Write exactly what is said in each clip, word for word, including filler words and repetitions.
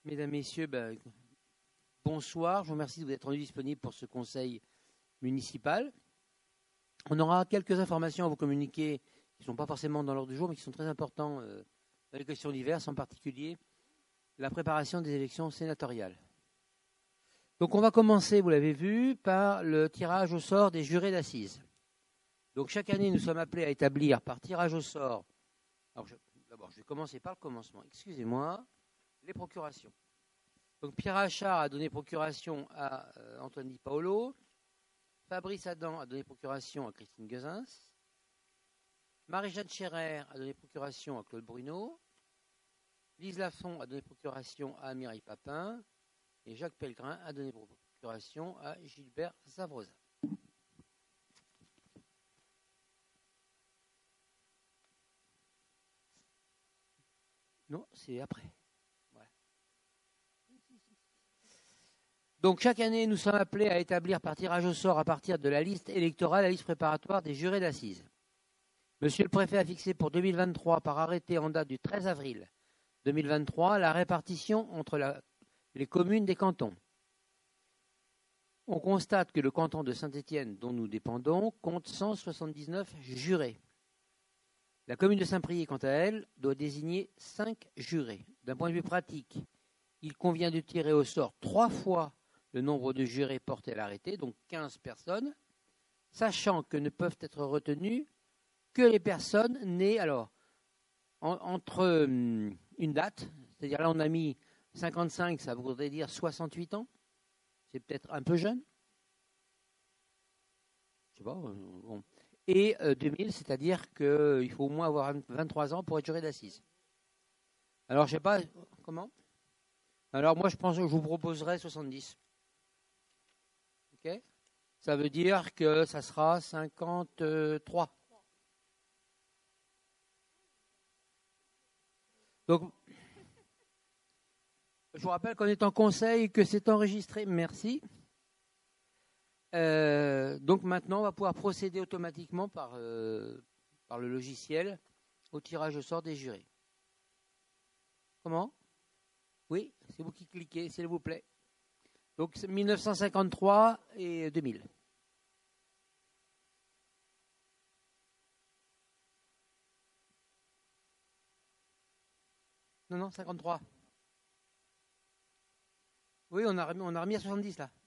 Mesdames, Messieurs, ben, bonsoir. Je vous remercie de vous être rendus disponibles pour ce conseil municipal. On aura quelques informations à vous communiquer qui ne sont pas forcément dans l'ordre du jour, mais qui sont très importantes euh, dans les questions diverses, en particulier la préparation des élections sénatoriales. Donc on va commencer, vous l'avez vu, par le tirage au sort des jurés d'assises. Donc chaque année, nous sommes appelés à établir par tirage au sort. Alors je, d'abord, je vais commencer par le commencement. Excusez-moi, les procurations. Donc Pierre Achard a donné procuration à euh, Antoine Di Paolo. Fabrice Adam a donné procuration à Christine Guezins. Marie-Jeanne Scherer a donné procuration à Claude Bruno. Lise Lafont a donné procuration à Mireille Papin. Et Jacques Pellegrin a donné procuration à Gilbert Zavrosa. Non, c'est après. Voilà. Donc chaque année, nous sommes appelés à établir par tirage au sort à partir de la liste électorale la liste préparatoire des jurés d'assises. Monsieur le préfet a fixé pour deux mille vingt-trois, par arrêté en date du treize avril deux mille vingt-trois, la répartition entre la, les communes des cantons. On constate que le canton de Saint-Étienne, dont nous dépendons, compte cent soixante-dix-neuf jurés. La commune de Saint-Priest, quant à elle, doit désigner cinq jurés. D'un point de vue pratique, il convient de tirer au sort trois fois le nombre de jurés portés à l'arrêté, donc quinze personnes, sachant que ne peuvent être retenues que les personnes nées alors en, entre hum, une date, c'est-à-dire là on a mis cinquante-cinq, ça voudrait dire soixante-huit ans, c'est peut-être un peu jeune, je sais pas, euh, bon. Et euh, deux mille, c'est-à-dire qu'il faut au moins avoir vingt-trois ans pour être juré d'assises. Alors je sais pas, comment ? Alors moi je pense que je vous proposerai soixante-dix. Ok ? Ça veut dire que ça sera cinquante-trois. Donc, je vous rappelle qu'on est en conseil, que c'est enregistré. Merci. Euh, donc maintenant, on va pouvoir procéder automatiquement par, euh, par le logiciel au tirage au sort des jurés. Comment ? Oui, c'est vous qui cliquez, s'il vous plaît. Donc mille neuf cent cinquante-trois et deux mille. Non, non, cinquante-trois. Oui, on a remis, on a remis à soixante-dix là.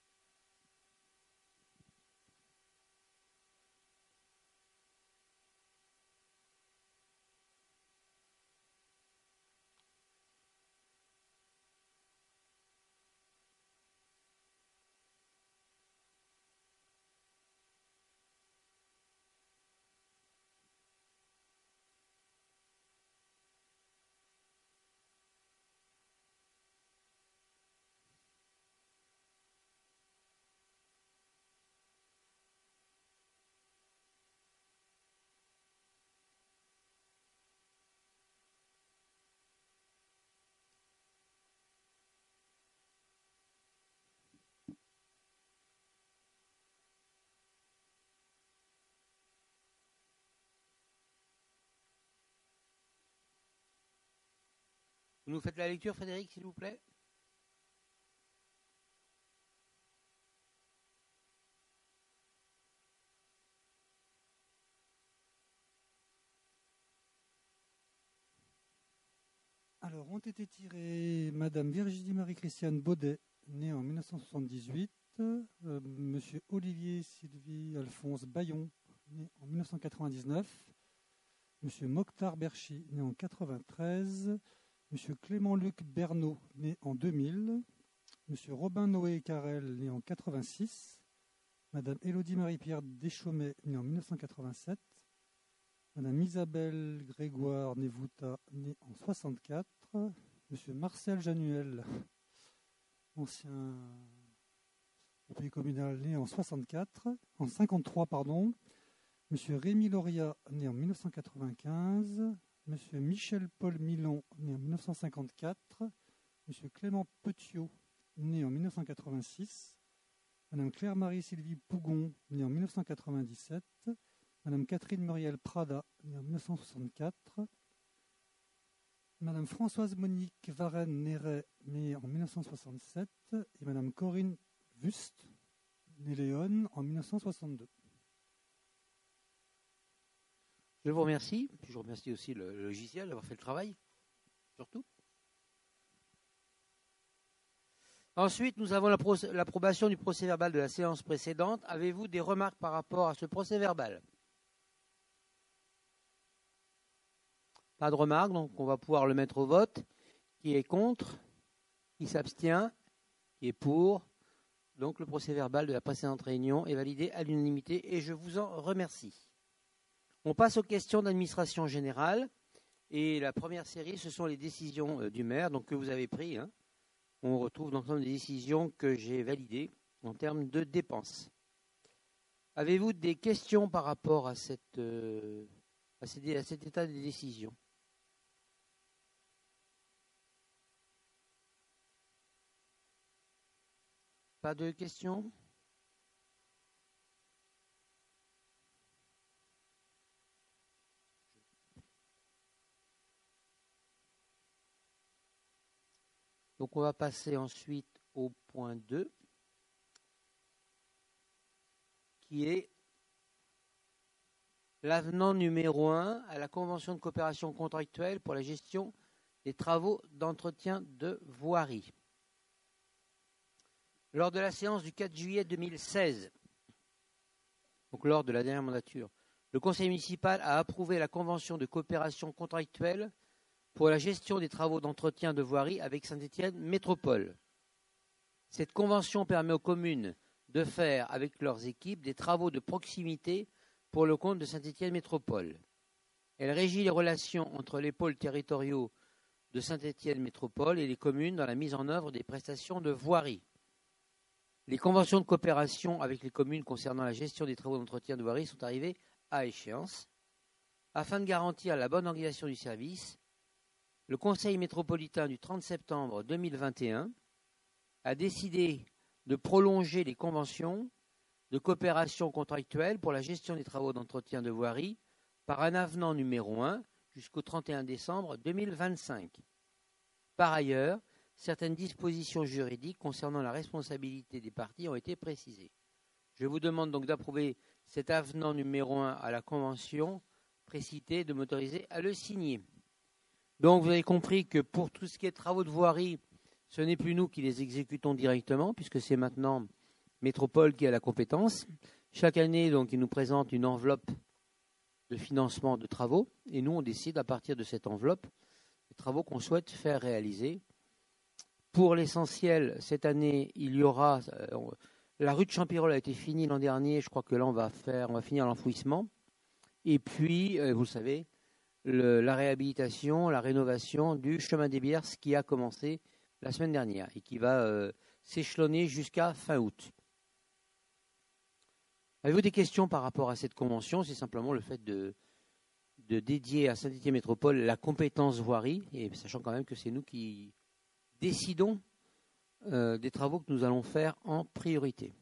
Vous nous faites la lecture, Frédéric, s'il vous plaît. Alors, ont été tirés Madame Virginie Marie-Christiane Baudet, née en mille neuf cent soixante-dix-huit, euh, Monsieur Olivier Sylvie Alphonse Bayon, né en mille neuf cent quatre-vingt-dix-neuf, Monsieur Mokhtar Berchi, né en quatre-vingt-treize, Monsieur Clément-Luc Bernot, né en deux mille, Monsieur Robin Noé Carrel, né en quatre-vingt-six, Madame Élodie Marie-Pierre Deschaumet, née en mille neuf cent quatre-vingt-sept, Madame Isabelle Grégoire Névouta, née en soixante-quatre, Monsieur Marcel Januel, ancien conseiller communal, né en soixante-quatre, en cinquante-trois, pardon, Monsieur Rémi Lauria, né en mille neuf cent quatre-vingt-quinze, Monsieur Michel Paul Milon, né en mille neuf cent cinquante-quatre, Monsieur Clément Petiot, né en mille neuf cent quatre-vingt-six, Madame Claire-Marie Sylvie Pougon, née en mille neuf cent quatre-vingt-dix-sept, Madame Catherine Muriel Prada, née en mille neuf cent soixante-quatre, Madame Françoise Monique Varenne-Néret, née en mille neuf cent soixante-sept, et Madame Corinne Wust, née Léon, en mille neuf cent soixante-deux. Je vous remercie. Je vous remercie aussi le, le logiciel d'avoir fait le travail, surtout. Ensuite, nous avons l'approbation du procès-verbal de la séance précédente. Avez-vous des remarques par rapport à ce procès-verbal? Pas de remarques, donc on va pouvoir le mettre au vote. Qui est contre? Qui s'abstient? Qui est pour? Donc le procès-verbal de la précédente réunion est validé à l'unanimité et je vous en remercie. On passe aux questions d'administration générale. Et la première série, ce sont les décisions du maire donc, que vous avez prises. Hein. On retrouve l'ensemble des décisions que j'ai validées en termes de dépenses. Avez-vous des questions par rapport à, cette, euh, à, ces, à cet état des décisions? Pas de questions? Donc on va passer ensuite au point deux, qui est l'avenant numéro un à la convention de coopération contractuelle pour la gestion des travaux d'entretien de voirie. Lors de la séance du quatre juillet deux mille seize, donc lors de la dernière mandature, le conseil municipal a approuvé la convention de coopération contractuelle pour la gestion des travaux d'entretien de voirie avec Saint-Étienne Métropole. Cette convention permet aux communes de faire avec leurs équipes des travaux de proximité pour le compte de Saint-Étienne Métropole. Elle régit les relations entre les pôles territoriaux de Saint-Étienne Métropole et les communes dans la mise en œuvre des prestations de voirie. Les conventions de coopération avec les communes concernant la gestion des travaux d'entretien de voirie sont arrivées à échéance. Afin de garantir la bonne organisation du service, le Conseil métropolitain du trente septembre deux mille vingt et un a décidé de prolonger les conventions de coopération contractuelle pour la gestion des travaux d'entretien de voirie par un avenant numéro un jusqu'au trente et un décembre deux mille vingt-cinq. Par ailleurs, certaines dispositions juridiques concernant la responsabilité des parties ont été précisées. Je vous demande donc d'approuver cet avenant numéro un à la convention précitée, de m'autoriser à le signer. Donc vous avez compris que pour tout ce qui est travaux de voirie, ce n'est plus nous qui les exécutons directement, puisque c'est maintenant Métropole qui a la compétence. Chaque année, donc, ils nous présentent une enveloppe de financement de travaux, et nous, on décide à partir de cette enveloppe les travaux qu'on souhaite faire réaliser. Pour l'essentiel, cette année, il y aura euh, la rue de Champirol a été finie l'an dernier. Je crois que là, on va faire, on va finir l'enfouissement. Et puis, euh, vous le savez, le, la réhabilitation, la rénovation du chemin des Bières qui a commencé la semaine dernière et qui va euh, s'échelonner jusqu'à fin août. Avez-vous des questions par rapport à cette convention? C'est simplement le fait de, de dédier à Saint-Étienne Métropole la compétence voirie, et sachant quand même que c'est nous qui décidons euh, des travaux que nous allons faire en priorité.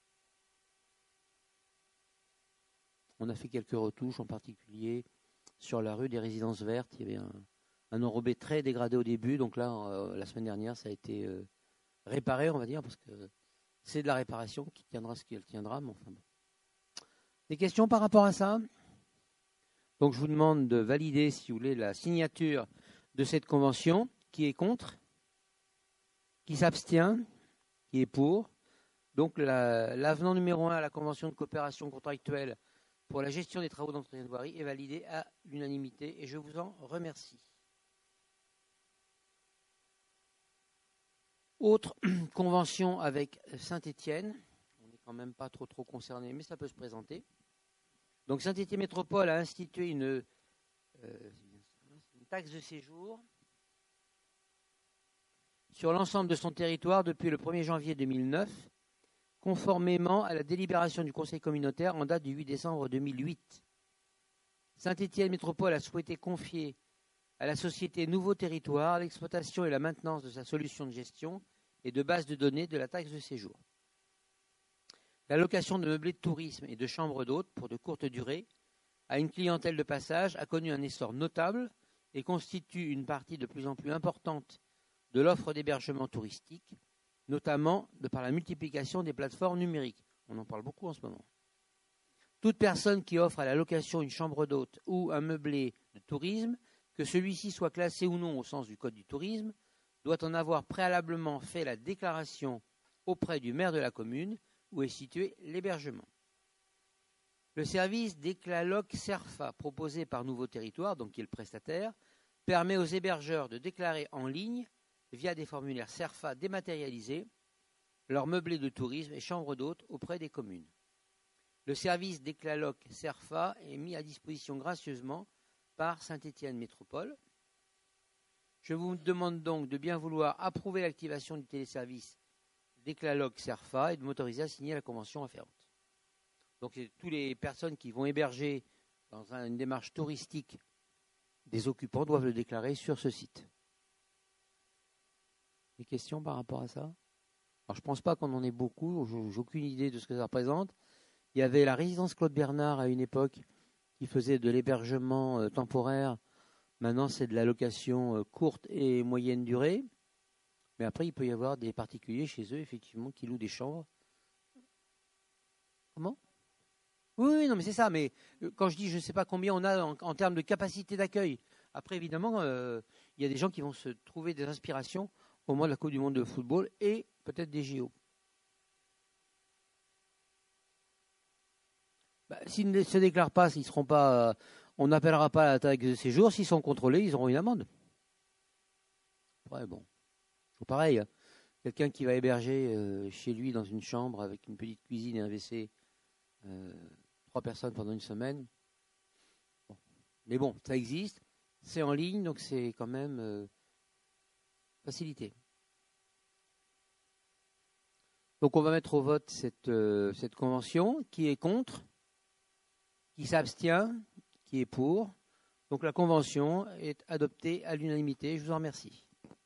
On a fait quelques retouches, en particulier sur la rue des Résidences Vertes. Il y avait un, un enrobé très dégradé au début, donc là, euh, la semaine dernière, ça a été euh, réparé, on va dire, parce que c'est de la réparation qui tiendra ce qu'elle tiendra, mais enfin bon. Des questions par rapport à ça? Donc je vous demande de valider, si vous voulez, la signature de cette convention. Qui est contre? Qui s'abstient? Qui est pour? Donc la, l'avenant numéro un à la convention de coopération contractuelle pour la gestion des travaux d'entretien de voirie est validé à l'unanimité et je vous en remercie. Autre convention avec Saint-Étienne. On n'est quand même pas trop trop concerné, mais ça peut se présenter. Donc Saint-Étienne Métropole a institué une, euh, une taxe de séjour sur l'ensemble de son territoire depuis le premier janvier deux mille neuf, conformément à la délibération du Conseil communautaire en date du huit décembre deux mille huit. Saint-Étienne Métropole a souhaité confier à la société Nouveau Territoire l'exploitation et la maintenance de sa solution de gestion et de base de données de la taxe de séjour. La location de meublés de tourisme et de chambres d'hôtes pour de courtes durées à une clientèle de passage a connu un essor notable et constitue une partie de plus en plus importante de l'offre d'hébergement touristique, notamment de par la multiplication des plateformes numériques. On en parle beaucoup en ce moment. Toute personne qui offre à la location une chambre d'hôte ou un meublé de tourisme, que celui-ci soit classé ou non au sens du Code du tourisme, doit en avoir préalablement fait la déclaration auprès du maire de la commune où est situé l'hébergement. Le service d'Éclaloc Cerfa proposé par Nouveau Territoire, donc qui est le prestataire, permet aux hébergeurs de déclarer en ligne, via des formulaires Cerfa dématérialisés, leurs meublés de tourisme et chambres d'hôtes auprès des communes. Le service d'Éclaloc Cerfa est mis à disposition gracieusement par Saint-Étienne Métropole. Je vous demande donc de bien vouloir approuver l'activation du téléservice d'Éclaloc Cerfa et de m'autoriser à signer la convention afférente. Donc, toutes les personnes qui vont héberger dans une démarche touristique des occupants doivent le déclarer sur ce site. Des questions par rapport à ça? Alors, je ne pense pas qu'on en ait beaucoup, je n'ai aucune idée de ce que ça représente. Il y avait la résidence Claude Bernard à une époque qui faisait de l'hébergement euh, temporaire. Maintenant, c'est de la location euh, courte et moyenne durée. Mais après, il peut y avoir des particuliers chez eux, effectivement, qui louent des chambres. Comment? Oui, oui, non, mais c'est ça. Mais euh, quand je dis je ne sais pas combien on a en, en termes de capacité d'accueil, après, évidemment, euh, il y a des gens qui vont se trouver des inspirations au moment de la Coupe du Monde de football et peut-être des J O. Bah, s'ils ne se déclarent pas, s'ils seront pas, euh, on n'appellera pas à la taxe de séjour. S'ils sont contrôlés, ils auront une amende. Ouais, bon. Pareil, hein. Quelqu'un qui va héberger euh, chez lui dans une chambre avec une petite cuisine et un W C, euh, trois personnes pendant une semaine. Bon. Mais bon, ça existe, c'est en ligne, donc c'est quand même euh, facilité. Donc on va mettre au vote cette, euh, cette convention. Qui est contre? Qui s'abstient? Qui est pour? Donc la convention est adoptée à l'unanimité. Je vous en remercie.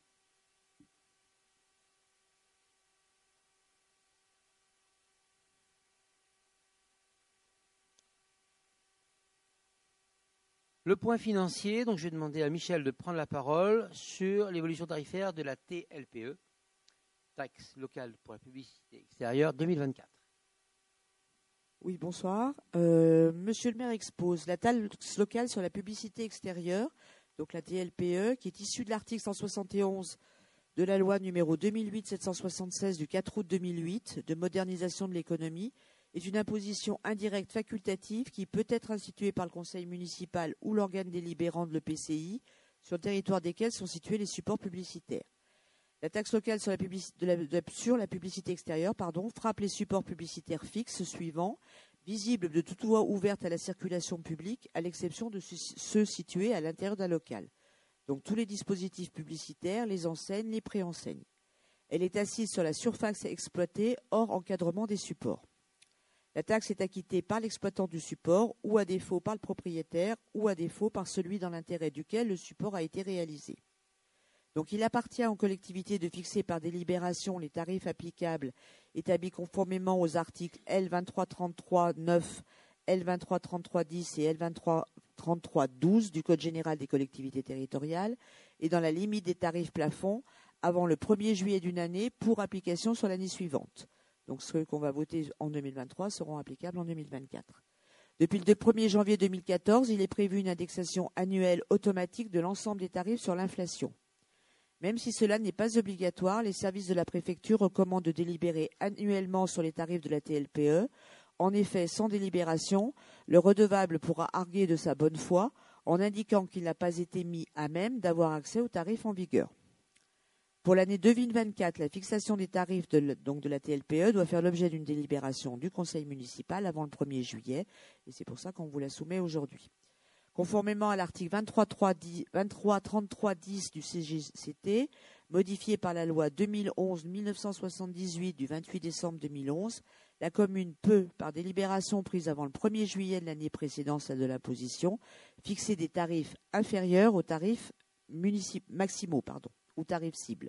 Le point financier, donc je vais demander à Michel de prendre la parole sur l'évolution tarifaire de la T L P E, taxe locale pour la publicité extérieure deux mille vingt-quatre. Oui, bonsoir. Euh, Monsieur le maire expose la taxe locale sur la publicité extérieure, donc la T L P E, qui est issue de l'article cent soixante et onze de la loi numéro deux mille huit sept cent soixante-seize du quatre août deux mille huit de modernisation de l'économie, est une imposition indirecte facultative qui peut être instituée par le conseil municipal ou l'organe délibérant de l'E P C I sur le territoire desquels sont situés les supports publicitaires. La taxe locale sur la publicité, de la, de, sur la publicité extérieure pardon, frappe les supports publicitaires fixes suivants, visibles de toute voie ouverte à la circulation publique, à l'exception de ceux situés à l'intérieur d'un local. Donc tous les dispositifs publicitaires, les enseignes, les préenseignes. Elle est assise sur la surface exploitée hors encadrement des supports. La taxe est acquittée par l'exploitant du support ou à défaut par le propriétaire ou à défaut par celui dans l'intérêt duquel le support a été réalisé. Donc il appartient aux collectivités de fixer par délibération les tarifs applicables établis conformément aux articles L vingt-trois trente-trois neuf, L vingt-trois trente-trois dix et L vingt-trois trente-trois douze du Code général des collectivités territoriales et dans la limite des tarifs plafonds avant le premier juillet d'une année pour application sur l'année suivante. Donc ceux qu'on va voter en deux mille vingt-trois seront applicables en deux mille vingt-quatre. Depuis le premier janvier deux mille quatorze, il est prévu une indexation annuelle automatique de l'ensemble des tarifs sur l'inflation. Même si cela n'est pas obligatoire, les services de la préfecture recommandent de délibérer annuellement sur les tarifs de la T L P E. En effet, sans délibération, le redevable pourra arguer de sa bonne foi en indiquant qu'il n'a pas été mis à même d'avoir accès aux tarifs en vigueur. Pour l'année deux mille vingt-quatre, la fixation des tarifs de, donc de la T L P E doit faire l'objet d'une délibération du conseil municipal avant le premier juillet, et c'est pour ça qu'on vous la soumet aujourd'hui. Conformément à l'article vingt-trois trente-trois dix du C G C T, modifié par la loi deux mille onze mille neuf cent soixante-dix-huit du vingt-huit décembre deux mille onze, la commune peut, par délibération prise avant le premier juillet de l'année précédant celle de l'imposition, fixer des tarifs inférieurs aux tarifs municip- maximaux, pardon, ou tarifs cibles.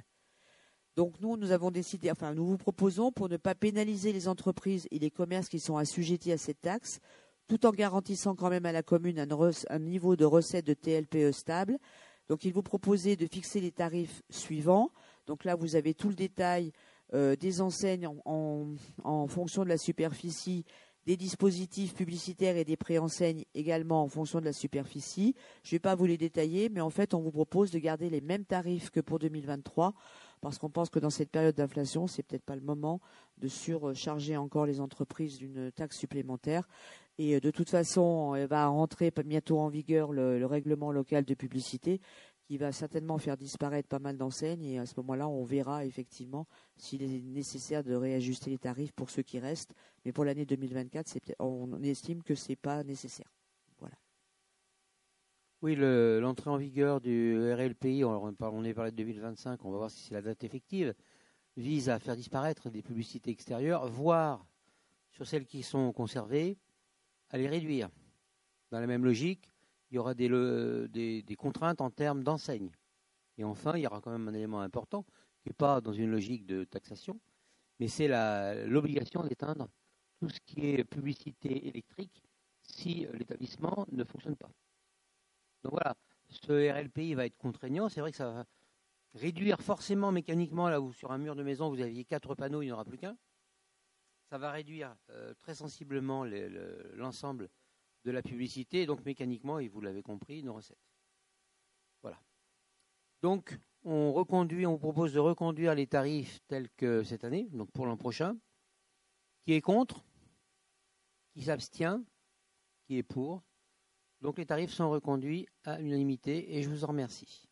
Donc nous, nous avons décidé, enfin nous vous proposons, pour ne pas pénaliser les entreprises et les commerces qui sont assujettis à cette taxe, tout en garantissant quand même à la commune un, re- un niveau de recette de T L P E stable. Donc, il vous proposait de fixer les tarifs suivants. Donc là, vous avez tout le détail euh, des enseignes en, en, en fonction de la superficie, des dispositifs publicitaires et des préenseignes également en fonction de la superficie. Je ne vais pas vous les détailler, mais en fait, on vous propose de garder les mêmes tarifs que pour deux mille vingt-trois, parce qu'on pense que dans cette période d'inflation, c'est peut-être pas le moment de surcharger encore les entreprises d'une taxe supplémentaire. Et de toute façon, il va rentrer bientôt en vigueur le, le règlement local de publicité qui va certainement faire disparaître pas mal d'enseignes. Et à ce moment-là, on verra effectivement s'il est nécessaire de réajuster les tarifs pour ceux qui restent. Mais pour l'année deux mille vingt-quatre, c'est peut-être- on estime que ce n'est pas nécessaire. Voilà. Oui, le- l'entrée en vigueur du R L P I, on, on est parlé de deux mille vingt-cinq, on va voir si c'est la date effective, vise à faire disparaître des publicités extérieures, voire sur celles qui sont conservées, à les réduire. Dans la même logique, il y aura des, le, des, des contraintes en termes d'enseigne. Et enfin, il y aura quand même un élément important, qui n'est pas dans une logique de taxation, mais c'est la- l'obligation d'éteindre tout ce qui est publicité électrique si l'établissement ne fonctionne pas. Donc voilà, ce R L P I va être contraignant. C'est vrai que ça va réduire forcément mécaniquement, là où sur un mur de maison vous aviez quatre panneaux, il n'y en aura plus qu'un. Ça va réduire euh, très sensiblement le- le- l'ensemble de la publicité, et donc mécaniquement, et vous l'avez compris, nos recettes. Voilà. Donc, on reconduit, on vous propose de reconduire les tarifs tels que cette année, donc pour l'an prochain. Qui est contre? Qui s'abstient? Qui est pour? Donc les tarifs sont reconduits à l'unanimité et je vous en remercie.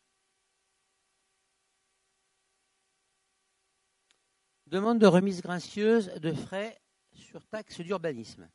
Demande de remise gracieuse de frais sur taxe d'urbanisme.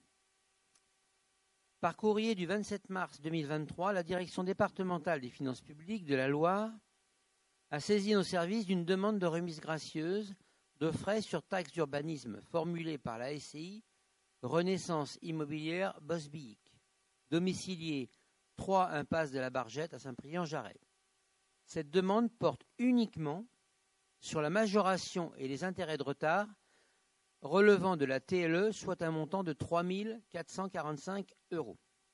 Par courrier du vingt-sept mars deux mille vingt-trois, la direction départementale des finances publiques de la Loire a saisi nos services d'une demande de remise gracieuse de frais sur taxe d'urbanisme formulée par la S C I Renaissance Immobilière Bosbillic, domicilié trois impasse de la Bargette à Saint-Priest-en-Jarret. Cette demande porte uniquement sur la majoration et les intérêts de retard relevant de la T L E, soit un montant de trois mille quatre cent quarante-cinq euros.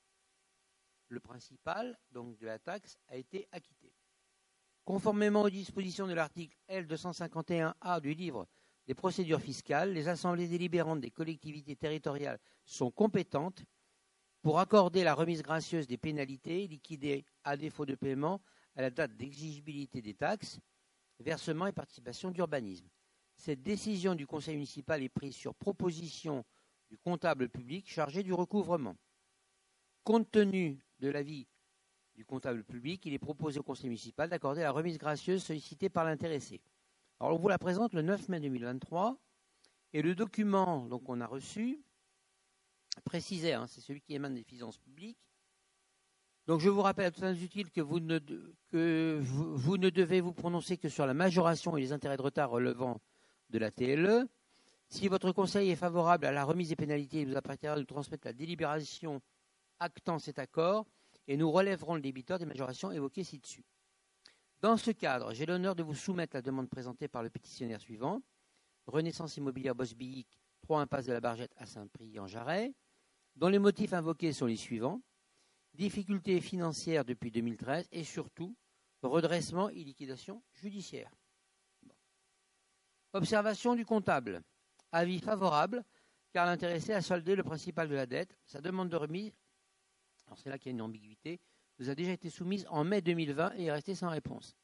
Le principal, donc de la taxe, a été acquitté. Conformément aux dispositions de l'article L deux cent cinquante et un A du livre des procédures fiscales, les assemblées délibérantes des collectivités territoriales sont compétentes pour accorder la remise gracieuse des pénalités liquidées à défaut de paiement à la date d'exigibilité des taxes, versements et participations d'urbanisme. Cette décision du conseil municipal est prise sur proposition du comptable public chargé du recouvrement. Compte tenu de l'avis du comptable public, il est proposé au conseil municipal d'accorder la remise gracieuse sollicitée par l'intéressé. Alors, on vous la présente le neuf mai deux mille vingt-trois et le document donc, qu'on a reçu précisait, hein, c'est celui qui émane des finances publiques. Donc, je vous rappelle à tous utiles que, vous ne, que vous, vous ne devez vous prononcer que sur la majoration et les intérêts de retard relevant de la T L E. Si votre conseil est favorable à la remise des pénalités, il vous appartiendra de transmettre la délibération actant cet accord et nous relèverons le débiteur des majorations évoquées ci-dessus. Dans ce cadre, j'ai l'honneur de vous soumettre la demande présentée par le pétitionnaire suivant, Renaissance Immobilière Bosbillic, trois impasse de la Bargette à Saint-Priest-en-Jarret, dont les motifs invoqués sont les suivants: difficultés financières depuis deux mille treize et surtout redressement et liquidation judiciaire. Bon. Observation du comptable. Avis favorable, car l'intéressé a soldé le principal de la dette. Sa demande de remise, alors c'est là qu'il y a une ambiguïté, nous a déjà été soumise en mai deux mille vingt et est restée sans réponse.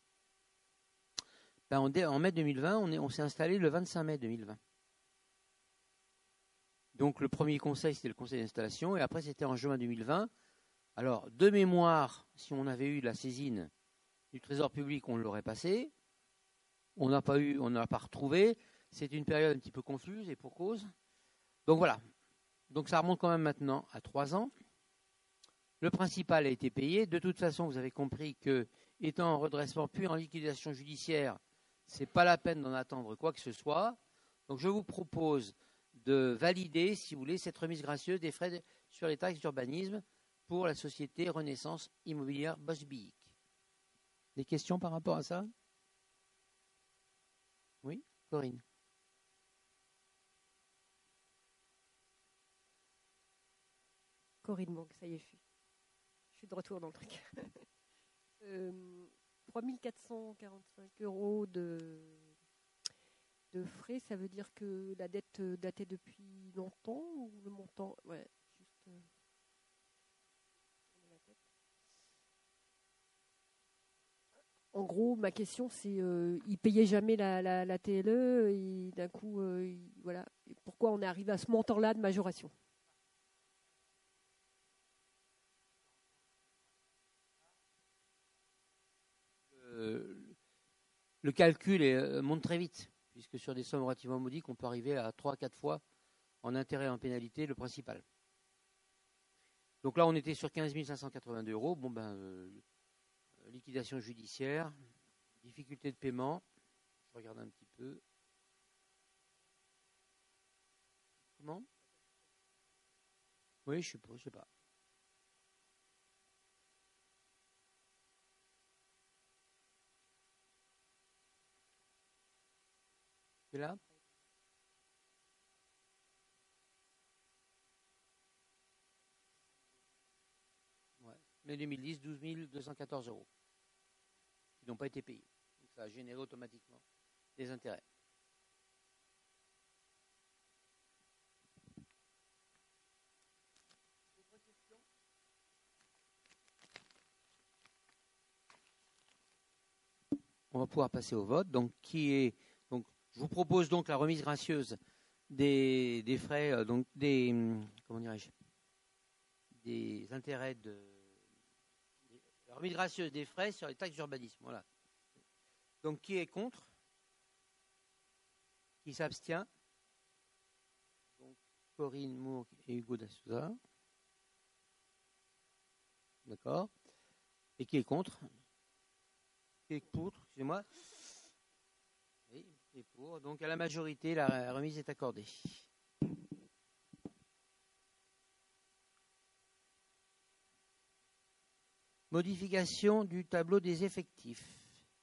Ben, on, en mai deux mille vingt, on, est, on s'est installé le vingt-cinq mai deux mille vingt. Donc le premier conseil, c'était le conseil d'installation, et après c'était en juin deux mille vingt. Alors, de mémoire, si on avait eu la saisine du Trésor public, on l'aurait passé. On n'a pas eu, on n'a pas retrouvé. C'est une période un petit peu confuse et pour cause. Donc voilà. Donc ça remonte quand même maintenant à trois ans. Le principal a été payé. De toute façon, vous avez compris que, étant en redressement puis en liquidation judiciaire, c'est pas la peine d'en attendre quoi que ce soit. Donc je vous propose de valider, si vous voulez, cette remise gracieuse des frais de, sur les taxes d'urbanisme pour la société Renaissance Immobilière Bosbillic. Des questions par rapport à ça? Oui, Corinne. Corinne Monk, ça y est, je suis, je suis de retour dans le truc. euh, trois mille quatre cent quarante-cinq euros de, de frais, ça veut dire que la dette datait depuis longtemps ou le montant, ouais, juste. Euh, En gros, ma question, c'est euh, ils payaient jamais la, la, la T L E et d'un coup, euh, ils- voilà. Et pourquoi on est arrivé à ce montant-là de majoration? Euh, le calcul est, euh, monte très vite, puisque sur des sommes relativement modiques, on peut arriver à trois à quatre fois en intérêt et en pénalité le principal. Donc là, on était sur quinze mille cinq cent quatre-vingt-deux euros. Bon, ben, euh, liquidation judiciaire, difficulté de paiement. Je regarde un petit peu. Comment? Oui, je sais pas, je sais pas. C'est là? Ouais. Mai deux mille dix, douze mille deux cent quatorze euros qui n'ont pas été payés. Donc ça a généré automatiquement des intérêts. On va pouvoir passer au vote. Donc, qui est, donc, je vous propose donc la remise gracieuse des, des frais, euh, donc des, comment dirais-je, des intérêts de, la remise gracieuse des frais sur les taxes d'urbanisme. Voilà. Donc, qui est contre? Qui s'abstient? Donc, Corinne Moore et Hugo Dassouza. D'accord. Et qui est contre? Qui est pour? Excusez-moi. Oui, qui est pour. Donc, à la majorité, la remise est accordée. Modification du tableau des effectifs.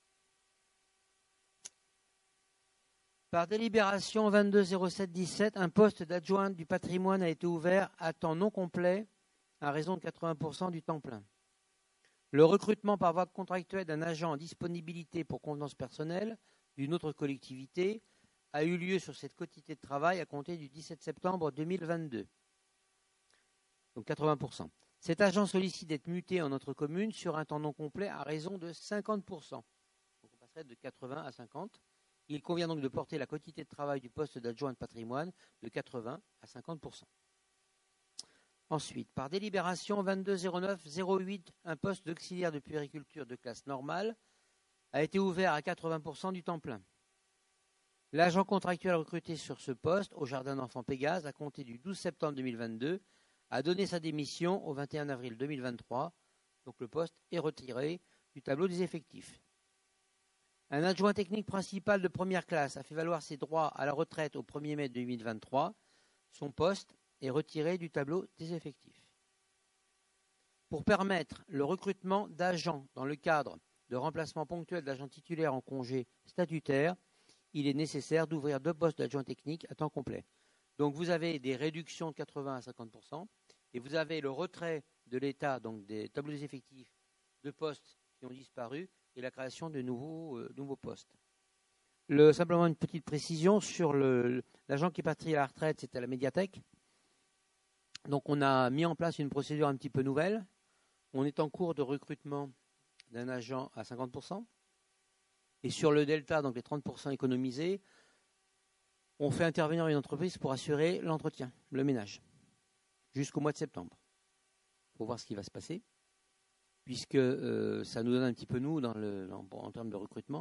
Par délibération vingt-deux zéro sept dix-sept, un poste d'adjointe du patrimoine a été ouvert à temps non complet à raison de quatre-vingts pour cent du temps plein. Le recrutement par voie contractuelle d'un agent en disponibilité pour convenance personnelle d'une autre collectivité a eu lieu sur cette quotité de travail à compter du dix-sept septembre deux mille vingt-deux. Donc quatre-vingts pour cent. Cet agent sollicite d'être muté en notre commune sur un temps non complet à raison de cinquante pour cent. Donc on passerait de quatre-vingts à cinquante. Il convient donc de porter la quotité de travail du poste d'adjoint de patrimoine de quatre-vingts à cinquante pour cent. Ensuite, par délibération vingt-deux zéro neuf zéro huit, un poste d'auxiliaire de puériculture de classe normale a été ouvert à quatre-vingts pour cent du temps plein. L'agent contractuel recruté sur ce poste au jardin d'enfants Pégase à compter du douze septembre deux mille vingt-deux a donné sa démission au vingt et un avril deux mille vingt-trois. Donc le poste est retiré du tableau des effectifs. Un adjoint technique principal de première classe a fait valoir ses droits à la retraite au premier mai deux mille vingt-trois. Son poste est retiré du tableau des effectifs. Pour permettre le recrutement d'agents dans le cadre de remplacement ponctuel d'agents titulaires en congé statutaire, il est nécessaire d'ouvrir deux postes d'adjoint technique à temps complet. Donc vous avez des réductions de quatre-vingts à cinquante pour cent et vous avez le retrait de l'État, donc des tableaux des effectifs de postes qui ont disparu et la création de nouveaux, euh, nouveaux postes. Le, simplement une petite précision sur le, l'agent qui est parti à la retraite, c'était à la médiathèque. Donc on a mis en place une procédure un petit peu nouvelle. On est en cours de recrutement d'un agent à cinquante pour cent. Et sur le delta, donc les trente pour cent économisés, on fait intervenir une entreprise pour assurer l'entretien, le ménage, jusqu'au mois de septembre. Il faut voir ce qui va se passer, puisque euh, ça nous donne un petit peu nous dans le, en, en termes de recrutement.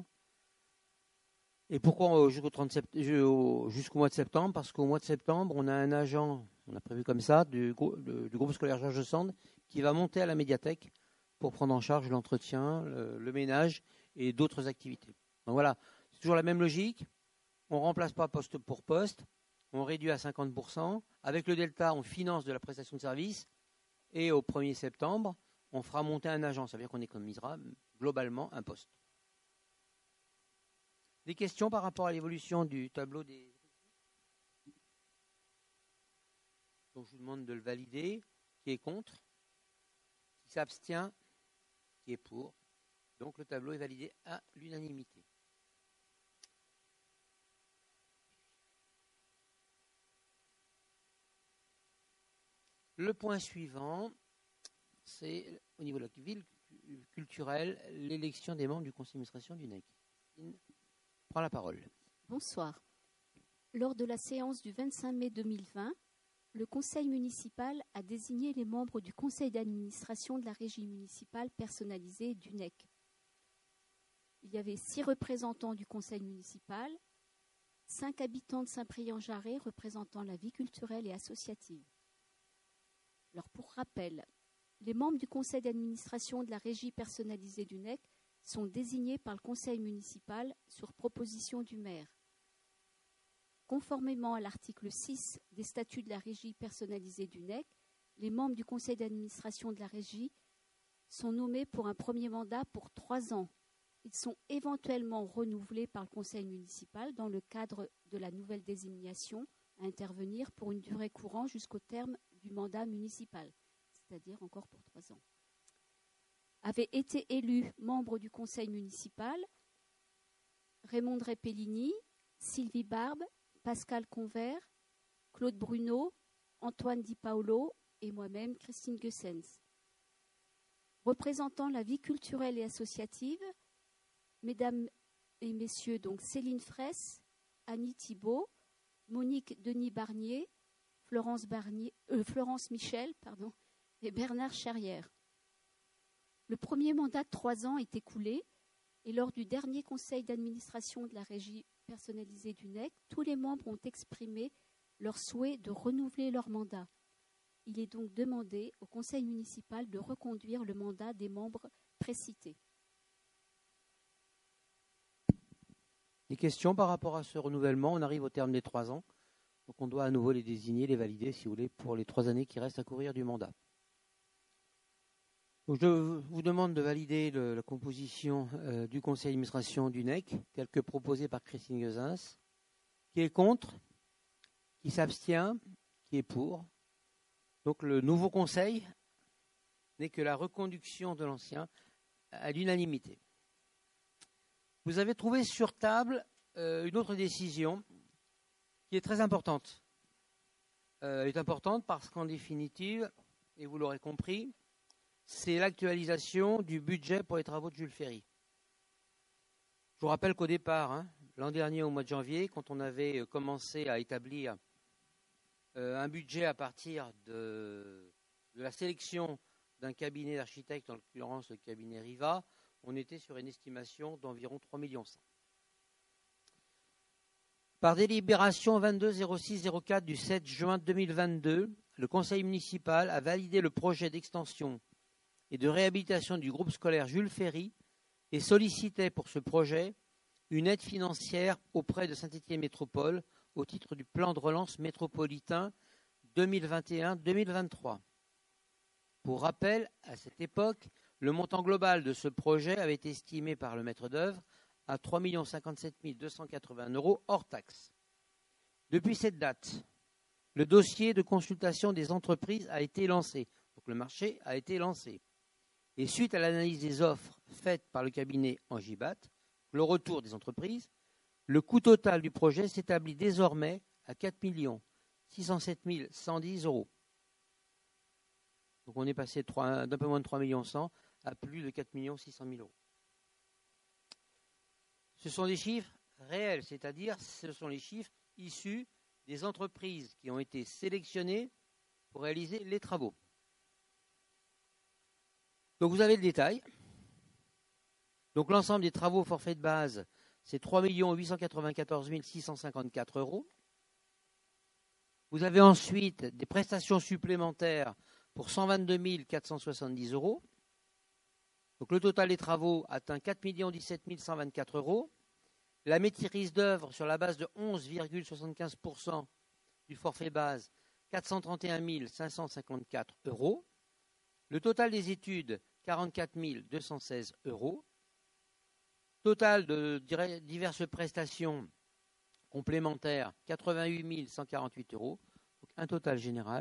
Et pourquoi jusqu'au, trente septembre, jusqu'au mois de septembre? Parce qu'au mois de septembre, on a un agent, on a prévu comme ça, du, du, du groupe scolaire Georges Sand, qui va monter à la médiathèque pour prendre en charge l'entretien, le, le ménage et d'autres activités. Donc voilà, c'est toujours la même logique. On ne remplace pas poste pour poste, on réduit à cinquante pour cent. Avec le delta, on finance de la prestation de service. Et au premier septembre, on fera monter un agent. Ça veut dire qu'on économisera globalement un poste. Des questions par rapport à l'évolution du tableau des... Donc je vous demande de le valider. Qui est contre? Qui s'abstient? Qui est pour? Donc le tableau est validé à l'unanimité. Le point suivant, c'est au niveau de la ville culturelle, l'élection des membres du conseil d'administration du N E C. Prends la parole. Bonsoir. Lors de la séance du vingt-cinq mai deux mille vingt, le conseil municipal a désigné les membres du conseil d'administration de la régie municipale personnalisée du N E C. Il y avait six représentants du conseil municipal, cinq habitants de Saint-Priest-en-Jarret représentant la vie culturelle et associative. Alors, pour rappel, les membres du conseil d'administration de la régie personnalisée du N E C sont désignés par le conseil municipal sur proposition du maire. Conformément à l'article six des statuts de la régie personnalisée du N E C, les membres du conseil d'administration de la régie sont nommés pour un premier mandat pour trois ans. Ils sont éventuellement renouvelés par le conseil municipal dans le cadre de la nouvelle désignation à intervenir pour une durée courante jusqu'au terme du mandat municipal, c'est-à-dire encore pour trois ans. Avaient été élus membres du conseil municipal Raymond Repellini, Sylvie Barbe, Pascal Convert, Claude Bruno, Antoine Di Paolo et moi-même, Christine Guessens. Représentant la vie culturelle et associative, mesdames et messieurs, donc Céline Fraisse, Annie Thibault, Monique Denis-Barnier, Florence, Barnier, euh, Florence Michel pardon, et Bernard Charrière. Le premier mandat de trois ans est écoulé et lors du dernier conseil d'administration de la régie personnalisée du N E C, tous les membres ont exprimé leur souhait de renouveler leur mandat. Il est donc demandé au conseil municipal de reconduire le mandat des membres précités. Des questions par rapport à ce renouvellement? On arrive au terme des trois ans, donc on doit à nouveau les désigner, les valider, si vous voulez, pour les trois années qui restent à courir du mandat. Donc je vous demande de valider le, la composition euh, du conseil d'administration du N E C, telle que proposée par Christine Guessens. Qui est contre? Qui s'abstient? Qui est pour? Donc le nouveau conseil n'est que la reconduction de l'ancien à l'unanimité. Vous avez trouvé sur table euh, une autre décision qui est très importante. Euh, elle est importante parce qu'en définitive, et vous l'aurez compris, c'est l'actualisation du budget pour les travaux de Jules Ferry. Je vous rappelle qu'au départ, hein, l'an dernier au mois de janvier, quand on avait commencé à établir euh, un budget à partir de, de la sélection d'un cabinet d'architectes, en l'occurrence le cabinet Riva, on était sur une estimation d'environ trois virgule cinq millions. Par délibération vingt-deux zéro six zéro quatre du sept juin deux mille vingt-deux, le conseil municipal a validé le projet d'extension et de réhabilitation du groupe scolaire Jules Ferry et sollicitait pour ce projet une aide financière auprès de Saint-Étienne Métropole au titre du plan de relance métropolitain deux mille vingt et un deux mille vingt-trois. Pour rappel, à cette époque, le montant global de ce projet avait été estimé par le maître d'œuvre à trois millions cinquante-sept mille deux cent quatre-vingts euros hors taxes. Depuis cette date, le dossier de consultation des entreprises a été lancé. Donc le marché a été lancé. Et suite à l'analyse des offres faites par le cabinet Angibat, le retour des entreprises, le coût total du projet s'établit désormais à quatre millions six cent sept mille cent dix euros. Donc on est passé d'un peu moins de trois millions cent à plus de quatre millions six cent mille euros. Ce sont des chiffres réels, c'est-à-dire ce sont les chiffres issus des entreprises qui ont été sélectionnées pour réaliser les travaux. Donc vous avez le détail. Donc l'ensemble des travaux au forfait de base, c'est trois millions huit cent quatre-vingt-quatorze mille six cent cinquante-quatre euros. Vous avez ensuite des prestations supplémentaires pour cent vingt-deux mille quatre cent soixante-dix euros. Donc le total des travaux atteint quatre millions dix-sept mille cent vingt-quatre euros. La maîtrise d'œuvre sur la base de onze virgule soixante-quinze pour cent du forfait base, quatre cent trente et un mille cinq cent cinquante-quatre euros. Le total des études, quarante-quatre mille deux cent seize euros. Total de diverses prestations complémentaires, quatre-vingt-huit mille cent quarante-huit euros. Donc un total général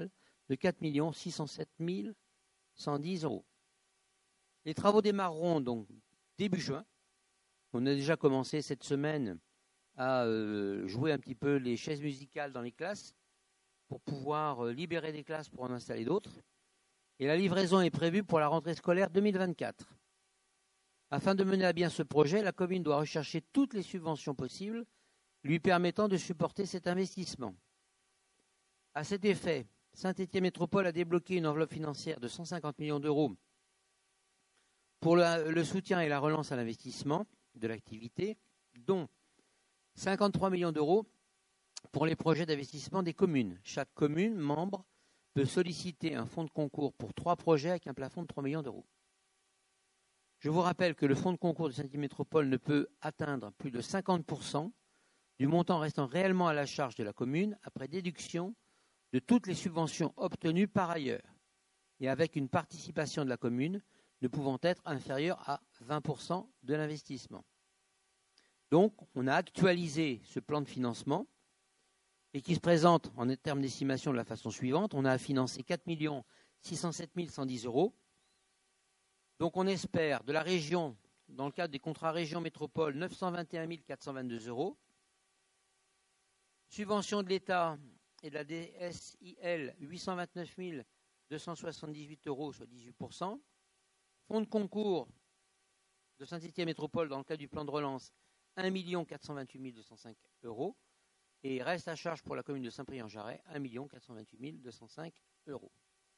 de quatre millions six cent sept mille cent dix euros. Les travaux démarreront donc début juin. On a déjà commencé cette semaine à euh, jouer un petit peu les chaises musicales dans les classes pour pouvoir euh, libérer des classes pour en installer d'autres. Et la livraison est prévue pour la rentrée scolaire deux mille vingt-quatre. Afin de mener à bien ce projet, la commune doit rechercher toutes les subventions possibles lui permettant de supporter cet investissement. À cet effet, Saint-Étienne Métropole a débloqué une enveloppe financière de cent cinquante millions d'euros pour le, le soutien et la relance à l'investissement de l'activité, dont cinquante-trois millions d'euros pour les projets d'investissement des communes. Chaque commune membre peut solliciter un fonds de concours pour trois projets avec un plafond de trois millions d'euros. Je vous rappelle que le fonds de concours de Saint-Étienne Métropole ne peut atteindre plus de cinquante pour cent du montant restant réellement à la charge de la commune après déduction de toutes les subventions obtenues par ailleurs et avec une participation de la commune ne pouvant être inférieure à vingt pour cent de l'investissement. Donc, on a actualisé ce plan de financement et qui se présente en termes d'estimation de la façon suivante. On a financé quatre millions six cent sept mille cent dix euros. Donc, on espère de la région, dans le cadre des contrats région métropole, neuf cent vingt et un mille quatre cent vingt-deux euros. Subvention de l'État et de la D S I L, huit cent vingt-neuf mille deux cent soixante-dix-huit euros, soit dix-huit pour cent. Fonds de concours de Saint-Étienne Métropole dans le cadre du plan de relance, un million quatre cent vingt-huit mille deux cent cinq euros. Et reste à charge pour la commune de Saint-Priest-en-Jarret, un million quatre cent vingt-huit mille deux cent cinq euros.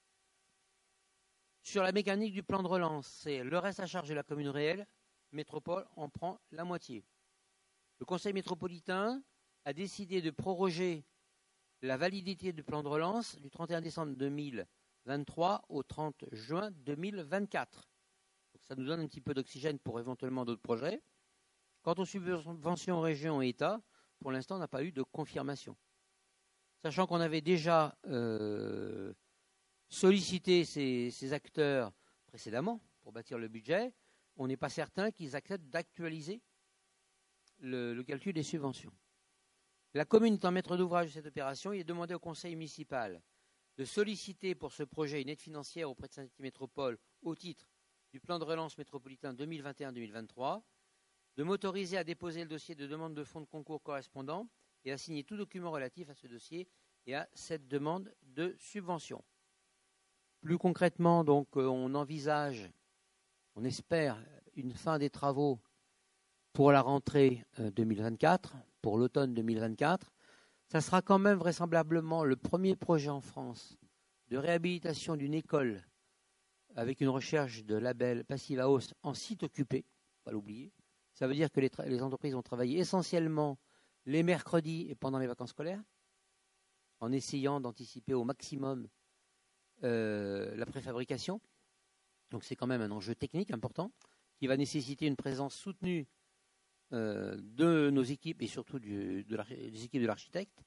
Sur la mécanique du plan de relance, c'est le reste à charge de la commune réelle, Métropole en prend la moitié. Le Conseil métropolitain a décidé de proroger la validité du plan de relance du trente et un décembre deux mille vingt-trois au trente juin deux mille vingt-quatre. Donc ça nous donne un petit peu d'oxygène pour éventuellement d'autres projets. Quant aux subventions région et État, pour l'instant, on n'a pas eu de confirmation. Sachant qu'on avait déjà euh, sollicité ces, ces acteurs précédemment pour bâtir le budget, on n'est pas certain qu'ils acceptent d'actualiser le, le calcul des subventions. La commune étant maître d'ouvrage de cette opération, il est demandé au conseil municipal de solliciter pour ce projet une aide financière auprès de Saint-Étienne Métropole au titre du plan de relance métropolitain deux mille vingt et un deux mille vingt-trois, de m'autoriser à déposer le dossier de demande de fonds de concours correspondant et à signer tout document relatif à ce dossier et à cette demande de subvention. Plus concrètement, donc, on envisage, on espère une fin des travaux pour la rentrée deux mille vingt-quatre, pour l'automne deux mille vingt-quatre. Ça sera quand même vraisemblablement le premier projet en France de réhabilitation d'une école avec une recherche de label Passive House en site occupé, il ne faut pas l'oublier. Ça veut dire que les, tra- les entreprises ont travaillé essentiellement les mercredis et pendant les vacances scolaires, en essayant d'anticiper au maximum euh, la préfabrication. Donc c'est quand même un enjeu technique important qui va nécessiter une présence soutenue euh, de nos équipes et surtout du, de des équipes de l'architecte.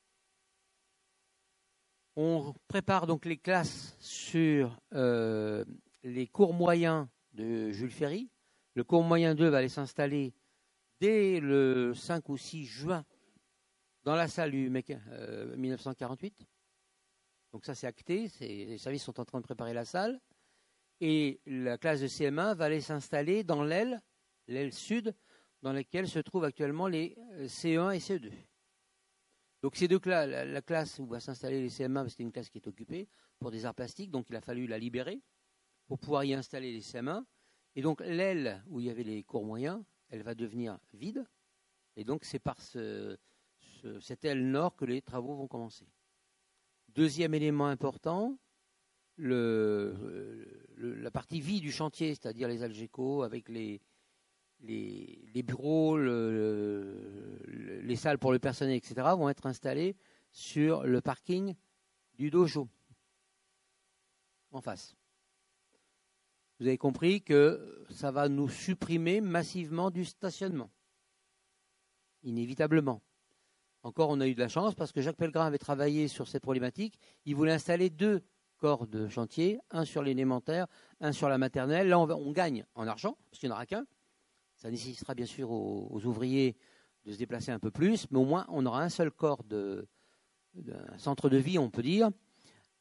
On prépare donc les classes sur euh, les cours moyens de Jules Ferry. Le cours moyen deux va aller s'installer dès le cinq ou six juin dans la salle du mec, euh, mille neuf cent quarante-huit. Donc ça c'est acté, c'est, les services sont en train de préparer la salle. Et la classe de C M un va aller s'installer dans l'aile, l'aile sud, dans laquelle se trouvent actuellement les C E un et C E deux. Donc ces deux classes, la, la classe où va s'installer les C M un, c'était une classe qui est occupée pour des arts plastiques, donc il a fallu la libérer pour pouvoir y installer les C M un. Et donc l'aile où il y avait les cours moyens, elle va devenir vide. Et donc c'est par ce, ce, cette aile nord que les travaux vont commencer. Deuxième élément important, le, le, la partie vie du chantier, c'est-à-dire les algécos avec les, les, les bureaux, le, le, les salles pour le personnel, et cetera, vont être installés sur le parking du dojo, en face. Vous avez compris que ça va nous supprimer massivement du stationnement, inévitablement. Encore, on a eu de la chance parce que Jacques Pellegrin avait travaillé sur cette problématique. Il voulait installer deux corps de chantier, un sur l'élémentaire, un sur la maternelle. Là, on, va, on gagne en argent, parce qu'il n'y en aura qu'un. Ça nécessitera bien sûr aux, aux ouvriers de se déplacer un peu plus, mais au moins, on aura un seul corps de, d'un centre de vie, on peut dire.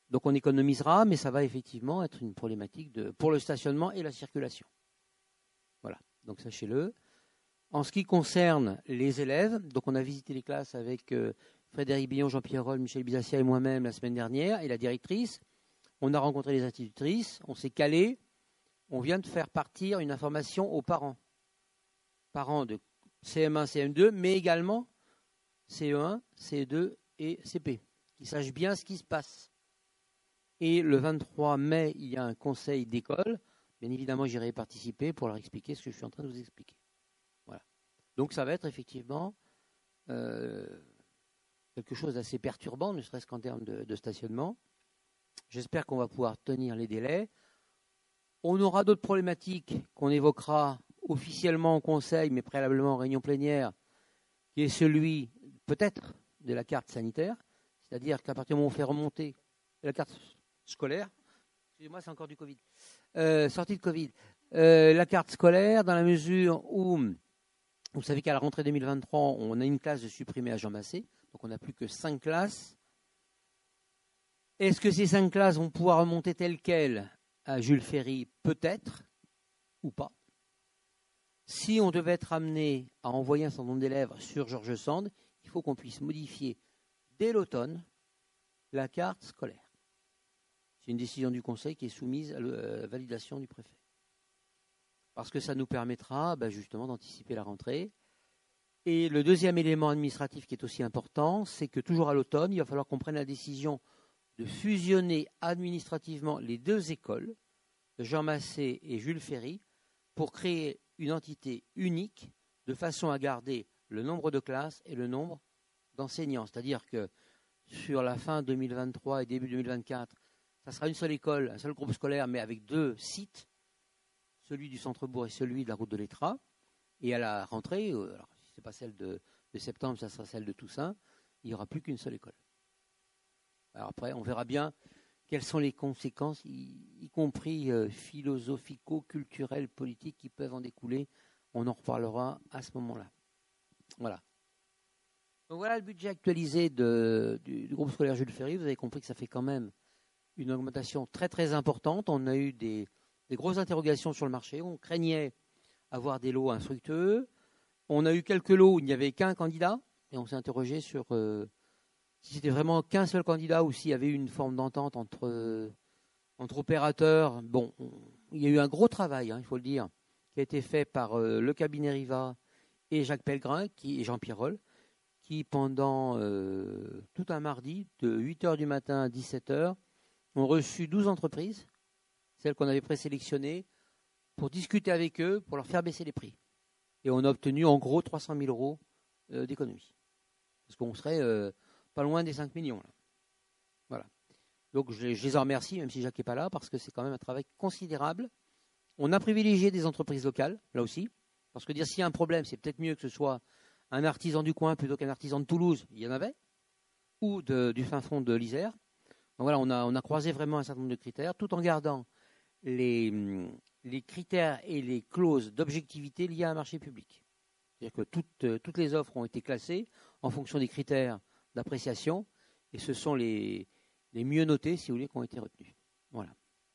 Donc on économisera, mais ça va effectivement être une problématique de, pour le stationnement et la circulation. Voilà, donc sachez-le. En ce qui concerne les élèves, donc on a visité les classes avec euh, Frédéric Billon, Jean-Pierre Roll, Michel Bizassia et moi-même la semaine dernière, et la directrice. On a rencontré les institutrices, on s'est calé, on vient de faire partir une information aux parents. Parents de C M un, C M deux, mais également C E un, C E deux et C P, qui sachent bien ce qui se passe. Et le vingt-trois mai, il y a un conseil d'école. Bien évidemment, j'irai participer pour leur expliquer ce que je suis en train de vous expliquer. Voilà. Donc ça va être effectivement euh, quelque chose d'assez perturbant, ne serait-ce qu'en termes de, de stationnement. J'espère qu'on va pouvoir tenir les délais. On aura d'autres problématiques qu'on évoquera officiellement au conseil, mais préalablement en réunion plénière, qui est celui, peut-être, de la carte sanitaire. C'est-à-dire qu'à partir du moment où on fait remonter la carte scolaire, excusez-moi, c'est encore du Covid, euh, sortie de Covid, euh, la carte scolaire, dans la mesure où, vous savez qu'à la rentrée deux mille vingt-trois, on a une classe de supprimée à Jean Massé, donc on n'a plus que cinq classes. Est-ce que ces cinq classes vont pouvoir remonter telles quelles à Jules Ferry? Peut-être, ou pas. Si on devait être amené à envoyer un certain nombre d'élèves sur Georges Sand, il faut qu'on puisse modifier dès l'automne la carte scolaire. C'est une décision du Conseil qui est soumise à la validation du préfet. Parce que ça nous permettra ben justement d'anticiper la rentrée. Et le deuxième élément administratif qui est aussi important, c'est que toujours à l'automne, il va falloir qu'on prenne la décision de fusionner administrativement les deux écoles, Jean Massé et Jules Ferry, pour créer une entité unique de façon à garder le nombre de classes et le nombre d'enseignants. C'est-à-dire que sur la fin deux mille vingt-trois et début deux mille vingt-quatre, ça sera une seule école, un seul groupe scolaire, mais avec deux sites, celui du centre-bourg et celui de la route de l'Étra. Et à la rentrée, alors, si ce n'est pas celle de, de septembre, ça sera celle de Toussaint, il n'y aura plus qu'une seule école. Alors après, on verra bien quelles sont les conséquences, y, y compris euh, philosophico-culturelles, politiques, qui peuvent en découler. On en reparlera à ce moment-là. Voilà. Donc voilà le budget actualisé de, du, du groupe scolaire Jules Ferry. Vous avez compris que ça fait quand même une augmentation très très importante. On a eu des, des grosses interrogations sur le marché. On craignait avoir des lots infructueux. On a eu quelques lots où il n'y avait qu'un candidat. Et on s'est interrogé sur euh, si c'était vraiment qu'un seul candidat ou s'il y avait eu une forme d'entente entre, euh, entre opérateurs. Bon, on, il y a eu un gros travail, hein, il faut le dire, qui a été fait par euh, le cabinet Riva et Jacques Pellegrin qui, et Jean-Pierre Roll, qui pendant euh, tout un mardi, de huit heures du matin à dix-sept heures, ont reçu douze entreprises, celles qu'on avait présélectionnées, pour discuter avec eux, pour leur faire baisser les prix. Et on a obtenu en gros trois cent mille euros euh, d'économie. Parce qu'on serait euh, pas loin des cinq millions. Là. Voilà. Donc je, je les en remercie, même si Jacques n'est pas là, parce que c'est quand même un travail considérable. On a privilégié des entreprises locales, là aussi, parce que dire s'il y a un problème, c'est peut-être mieux que ce soit un artisan du coin plutôt qu'un artisan de Toulouse, il y en avait, ou de, du fin fond de l'Isère. Donc voilà, on a, on a croisé vraiment un certain nombre de critères, tout en gardant les, les critères et les clauses d'objectivité liées à un marché public. C'est-à-dire que toutes, toutes les offres ont été classées en fonction des critères d'appréciation, et ce sont les, les mieux notés, si vous voulez, qui ont été retenus. Voilà.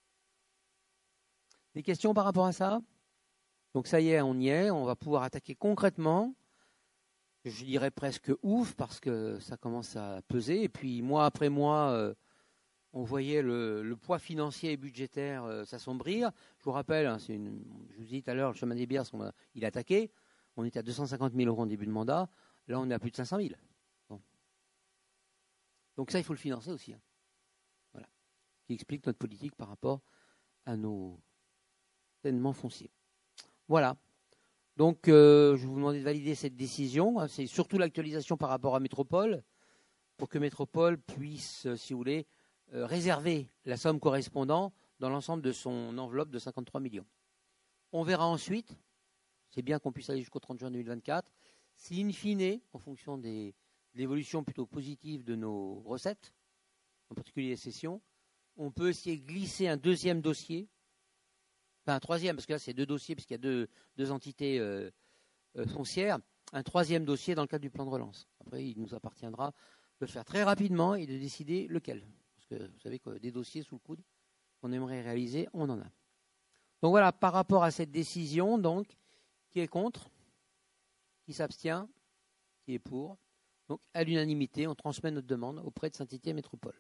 Des questions par rapport à ça? Donc ça y est, on y est, on va pouvoir attaquer concrètement. Je dirais presque ouf, parce que ça commence à peser. Et puis, mois après mois, euh, on voyait le, le poids financier et budgétaire euh, s'assombrir. Je vous rappelle, hein, c'est une, je vous dis tout à l'heure, le chemin des bières, a, il a attaqué. On était à deux cent cinquante mille euros en début de mandat. Là, on est à plus de cinq cent mille. Bon. Donc ça, il faut le financer aussi. Hein. Voilà. Qui explique notre politique par rapport à nos événements fonciers. Voilà. Donc, euh, je vais vous demander de valider cette décision. C'est surtout l'actualisation par rapport à Métropole, pour que Métropole puisse, si vous voulez, euh, réserver la somme correspondant dans l'ensemble de son enveloppe de cinquante-trois millions. On verra ensuite, c'est bien qu'on puisse aller jusqu'au trente juin deux mille vingt-quatre, si in fine, en fonction des, de l'évolution plutôt positive de nos recettes, en particulier les cessions, on peut essayer de glisser un deuxième dossier, enfin un troisième, parce que là c'est deux dossiers, puisqu'il y a deux, deux entités euh, euh, foncières, un troisième dossier dans le cadre du plan de relance. Après, il nous appartiendra de le faire très rapidement et de décider lequel. Parce parce que vous savez que des dossiers sous le coude qu'on aimerait réaliser, on en a. Donc voilà, par rapport à cette décision, donc, qui est contre, qui s'abstient, qui est pour. Donc, à l'unanimité, on transmet notre demande auprès de Saint-Étienne Métropole.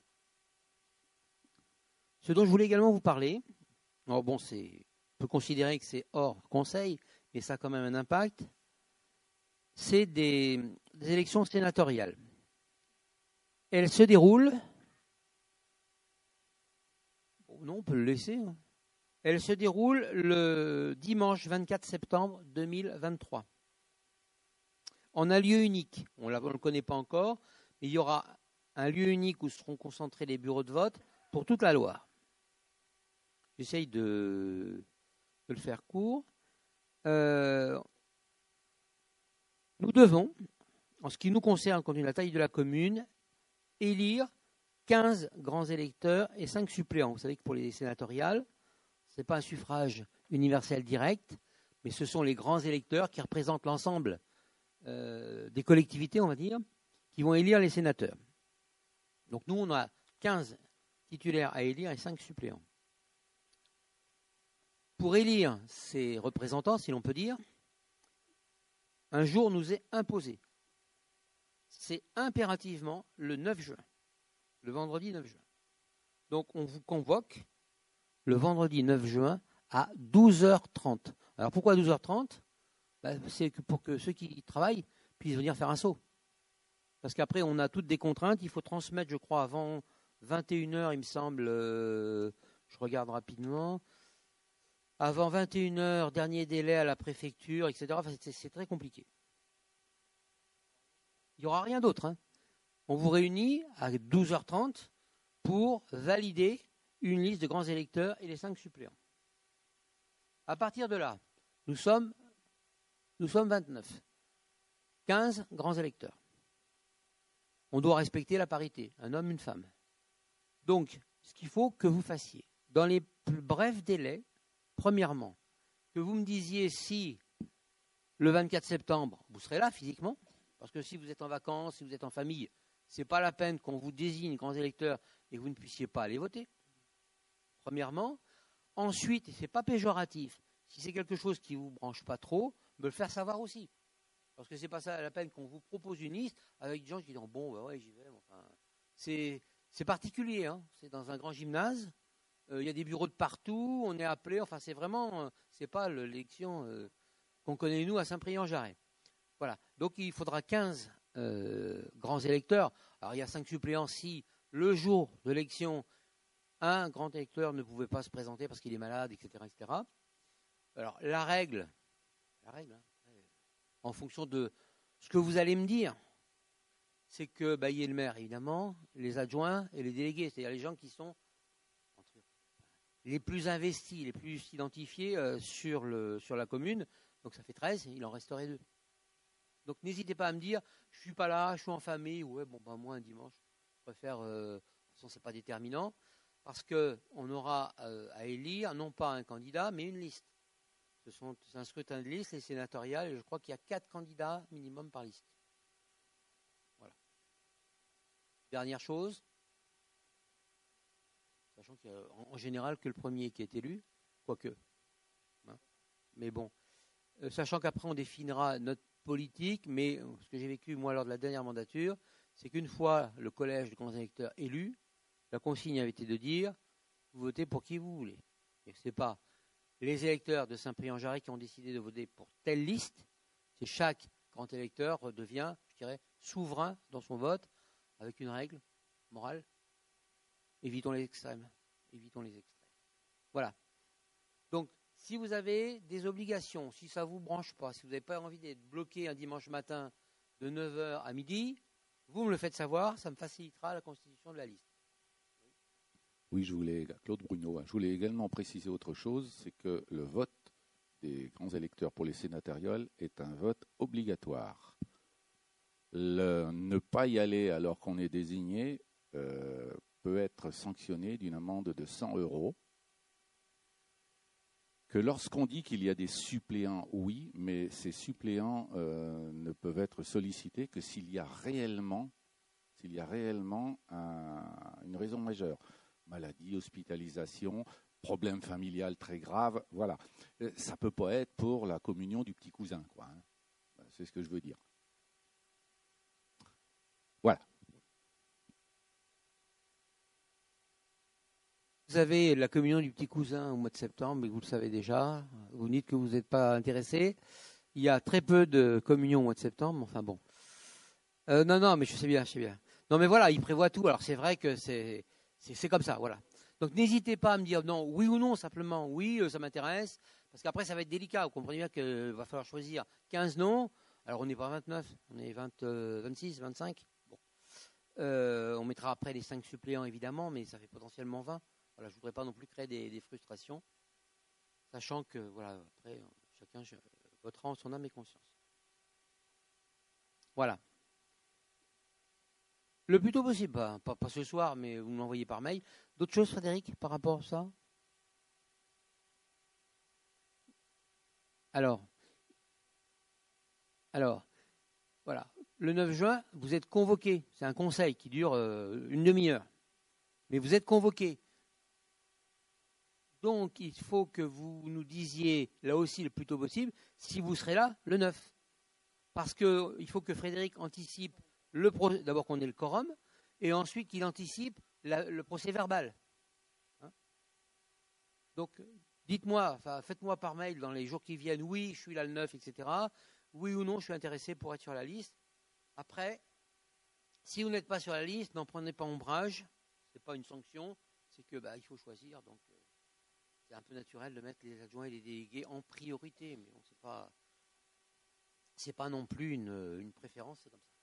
Ce dont je voulais également vous parler, alors bon, c'est, on peut considérer que c'est hors conseil, mais ça a quand même un impact, c'est des, des élections sénatoriales. Elles se déroulent, bon, non, on peut le laisser, hein. Elles se déroulent le dimanche vingt-quatre septembre deux mille vingt-trois. En un lieu unique, on ne le connaît pas encore, mais il y aura un lieu unique où seront concentrés les bureaux de vote pour toute la Loire. J'essaye de, de le faire court. Euh, nous devons, en ce qui nous concerne, compte tenu de la taille de la commune, élire quinze grands électeurs et cinq suppléants. Vous savez que pour les sénatoriales, ce n'est pas un suffrage universel direct, mais ce sont les grands électeurs qui représentent l'ensemble euh, des collectivités, on va dire, qui vont élire les sénateurs. Donc nous, on a quinze titulaires à élire et cinq suppléants. Pour élire ces représentants, si l'on peut dire, un jour nous est imposé. C'est impérativement le neuf juin, le vendredi neuf juin. Donc on vous convoque le vendredi neuf juin à douze heures trente. Alors pourquoi douze heures trente ? Ben, c'est que pour que ceux qui travaillent puissent venir faire un saut. Parce qu'après, on a toutes des contraintes. Il faut transmettre, je crois, avant vingt et une heures, il me semble, euh, je regarde rapidement, avant vingt et une heures, dernier délai à la préfecture, et cetera. Enfin, c'est, c'est très compliqué. Il n'y aura rien d'autre, hein. On vous réunit à douze heures trente pour valider une liste de grands électeurs et les cinq suppléants. À partir de là, nous sommes, nous sommes vingt-neuf. quinze grands électeurs. On doit respecter la parité, un homme, une femme. Donc, ce qu'il faut que vous fassiez, dans les plus brefs délais, premièrement, que vous me disiez si le vingt-quatre septembre, vous serez là physiquement, parce que si vous êtes en vacances, si vous êtes en famille, ce n'est pas la peine qu'on vous désigne grands électeurs et que vous ne puissiez pas aller voter. Premièrement. Ensuite, et ce n'est pas péjoratif, si c'est quelque chose qui ne vous branche pas trop, me le faire savoir aussi. Parce que ce n'est pas ça la peine qu'on vous propose une liste avec des gens qui disent bon, bah ouais, j'y vais. Enfin, c'est, c'est particulier, hein. C'est dans un grand gymnase, il euh, y a des bureaux de partout, on est appelé, enfin, c'est vraiment, euh, c'est pas l'élection euh, qu'on connaît nous à Saint-Priest-en-Jarret. Voilà. Donc, il faudra quinze euh, grands électeurs. Alors, il y a cinq suppléants si le jour de l'élection, un grand électeur ne pouvait pas se présenter parce qu'il est malade, et cetera, et cetera. Alors, la règle, la règle, hein, en fonction de ce que vous allez me dire, c'est que bah, il y ait le maire, évidemment, les adjoints et les délégués, c'est-à-dire les gens qui sont les plus investis, les plus identifiés euh, sur, le, sur la commune. Donc, ça fait treize, il en resterait deux. Donc, n'hésitez pas à me dire, je ne suis pas là, je suis en famille, ouais, bon, ben, moi, un dimanche, je préfère, euh, de toute façon, ce n'est pas déterminant. Parce qu'on aura euh, à élire, non pas un candidat, mais une liste. Ce sont c'est un scrutin de liste, les sénatoriales, et je crois qu'il y a quatre candidats minimum par liste. Voilà. Dernière chose, sachant qu'il y a en, en général que le premier qui est élu, quoique. Hein, mais bon, euh, sachant qu'après on définira notre politique, mais ce que j'ai vécu moi lors de la dernière mandature, c'est qu'une fois le collège de grands électeurs élu, la consigne avait été de dire, vous votez pour qui vous voulez. Et ce n'est pas les électeurs de Saint-Priest-en-Jarret qui ont décidé de voter pour telle liste, c'est chaque grand électeur devient, je dirais, souverain dans son vote, avec une règle morale. Évitons les extrêmes. Évitons les extrêmes. Voilà. Donc, si vous avez des obligations, si ça ne vous branche pas, si vous n'avez pas envie d'être bloqué un dimanche matin de neuf heures à midi, vous me le faites savoir, ça me facilitera la constitution de la liste. Oui, je voulais, Claude Bruno, je voulais également préciser autre chose, c'est que le vote des grands électeurs pour les sénatoriales est un vote obligatoire. Le, ne pas y aller alors qu'on est désigné euh, peut être sanctionné d'une amende de cent euros. Que lorsqu'on dit qu'il y a des suppléants, oui, mais ces suppléants euh, ne peuvent être sollicités que s'il y a réellement, lorsqu'il y a réellement un, une raison majeure. Maladie, hospitalisation, problème familial très grave, voilà. Ça ne peut pas être pour la communion du petit cousin, quoi. Hein. C'est ce que je veux dire. Voilà. Vous avez la communion du petit cousin au mois de septembre, mais vous le savez déjà. Vous dites que vous n'êtes pas intéressé. Il y a très peu de communion au mois de septembre, enfin bon. Euh, non, non, mais je sais bien, je sais bien. Non, mais voilà, il prévoit tout. Alors c'est vrai que c'est, c'est, c'est comme ça, voilà. Donc n'hésitez pas à me dire non, oui ou non, simplement oui, ça m'intéresse. Parce qu'après, ça va être délicat. Vous comprenez bien qu'il va falloir choisir quinze noms. Alors on n'est pas vingt-neuf, on est vingt, euh, vingt-six, vingt-cinq. Bon. Euh, on mettra après les cinq suppléants, évidemment, mais ça fait potentiellement vingt. Voilà, je ne voudrais pas non plus créer des, des frustrations. Sachant que, voilà, après, chacun je, votera en son âme et conscience. Voilà. Le plus tôt possible, pas, pas, pas ce soir, mais vous me l'envoyez par mail. D'autres choses, Frédéric, par rapport à ça? Alors, alors, voilà. Le neuf juin, vous êtes convoqué. C'est un conseil qui dure euh, une demi-heure. Mais vous êtes convoqué. Donc, il faut que vous nous disiez, là aussi, le plus tôt possible, si vous serez là le neuf. Parce qu'il faut que Frédéric anticipe le pro- d'abord qu'on ait le quorum, et ensuite qu'il anticipe la, le procès verbal. Hein? Donc, dites-moi, enfin, faites-moi par mail dans les jours qui viennent, oui, je suis là le neuf, et cetera. Oui ou non, je suis intéressé pour être sur la liste. Après, si vous n'êtes pas sur la liste, n'en prenez pas ombrage. Ce n'est pas une sanction, c'est que bah, il faut choisir. Donc, euh, c'est un peu naturel de mettre les adjoints et les délégués en priorité, mais bon, c'est pas, c'est pas non plus une, une préférence, c'est comme ça.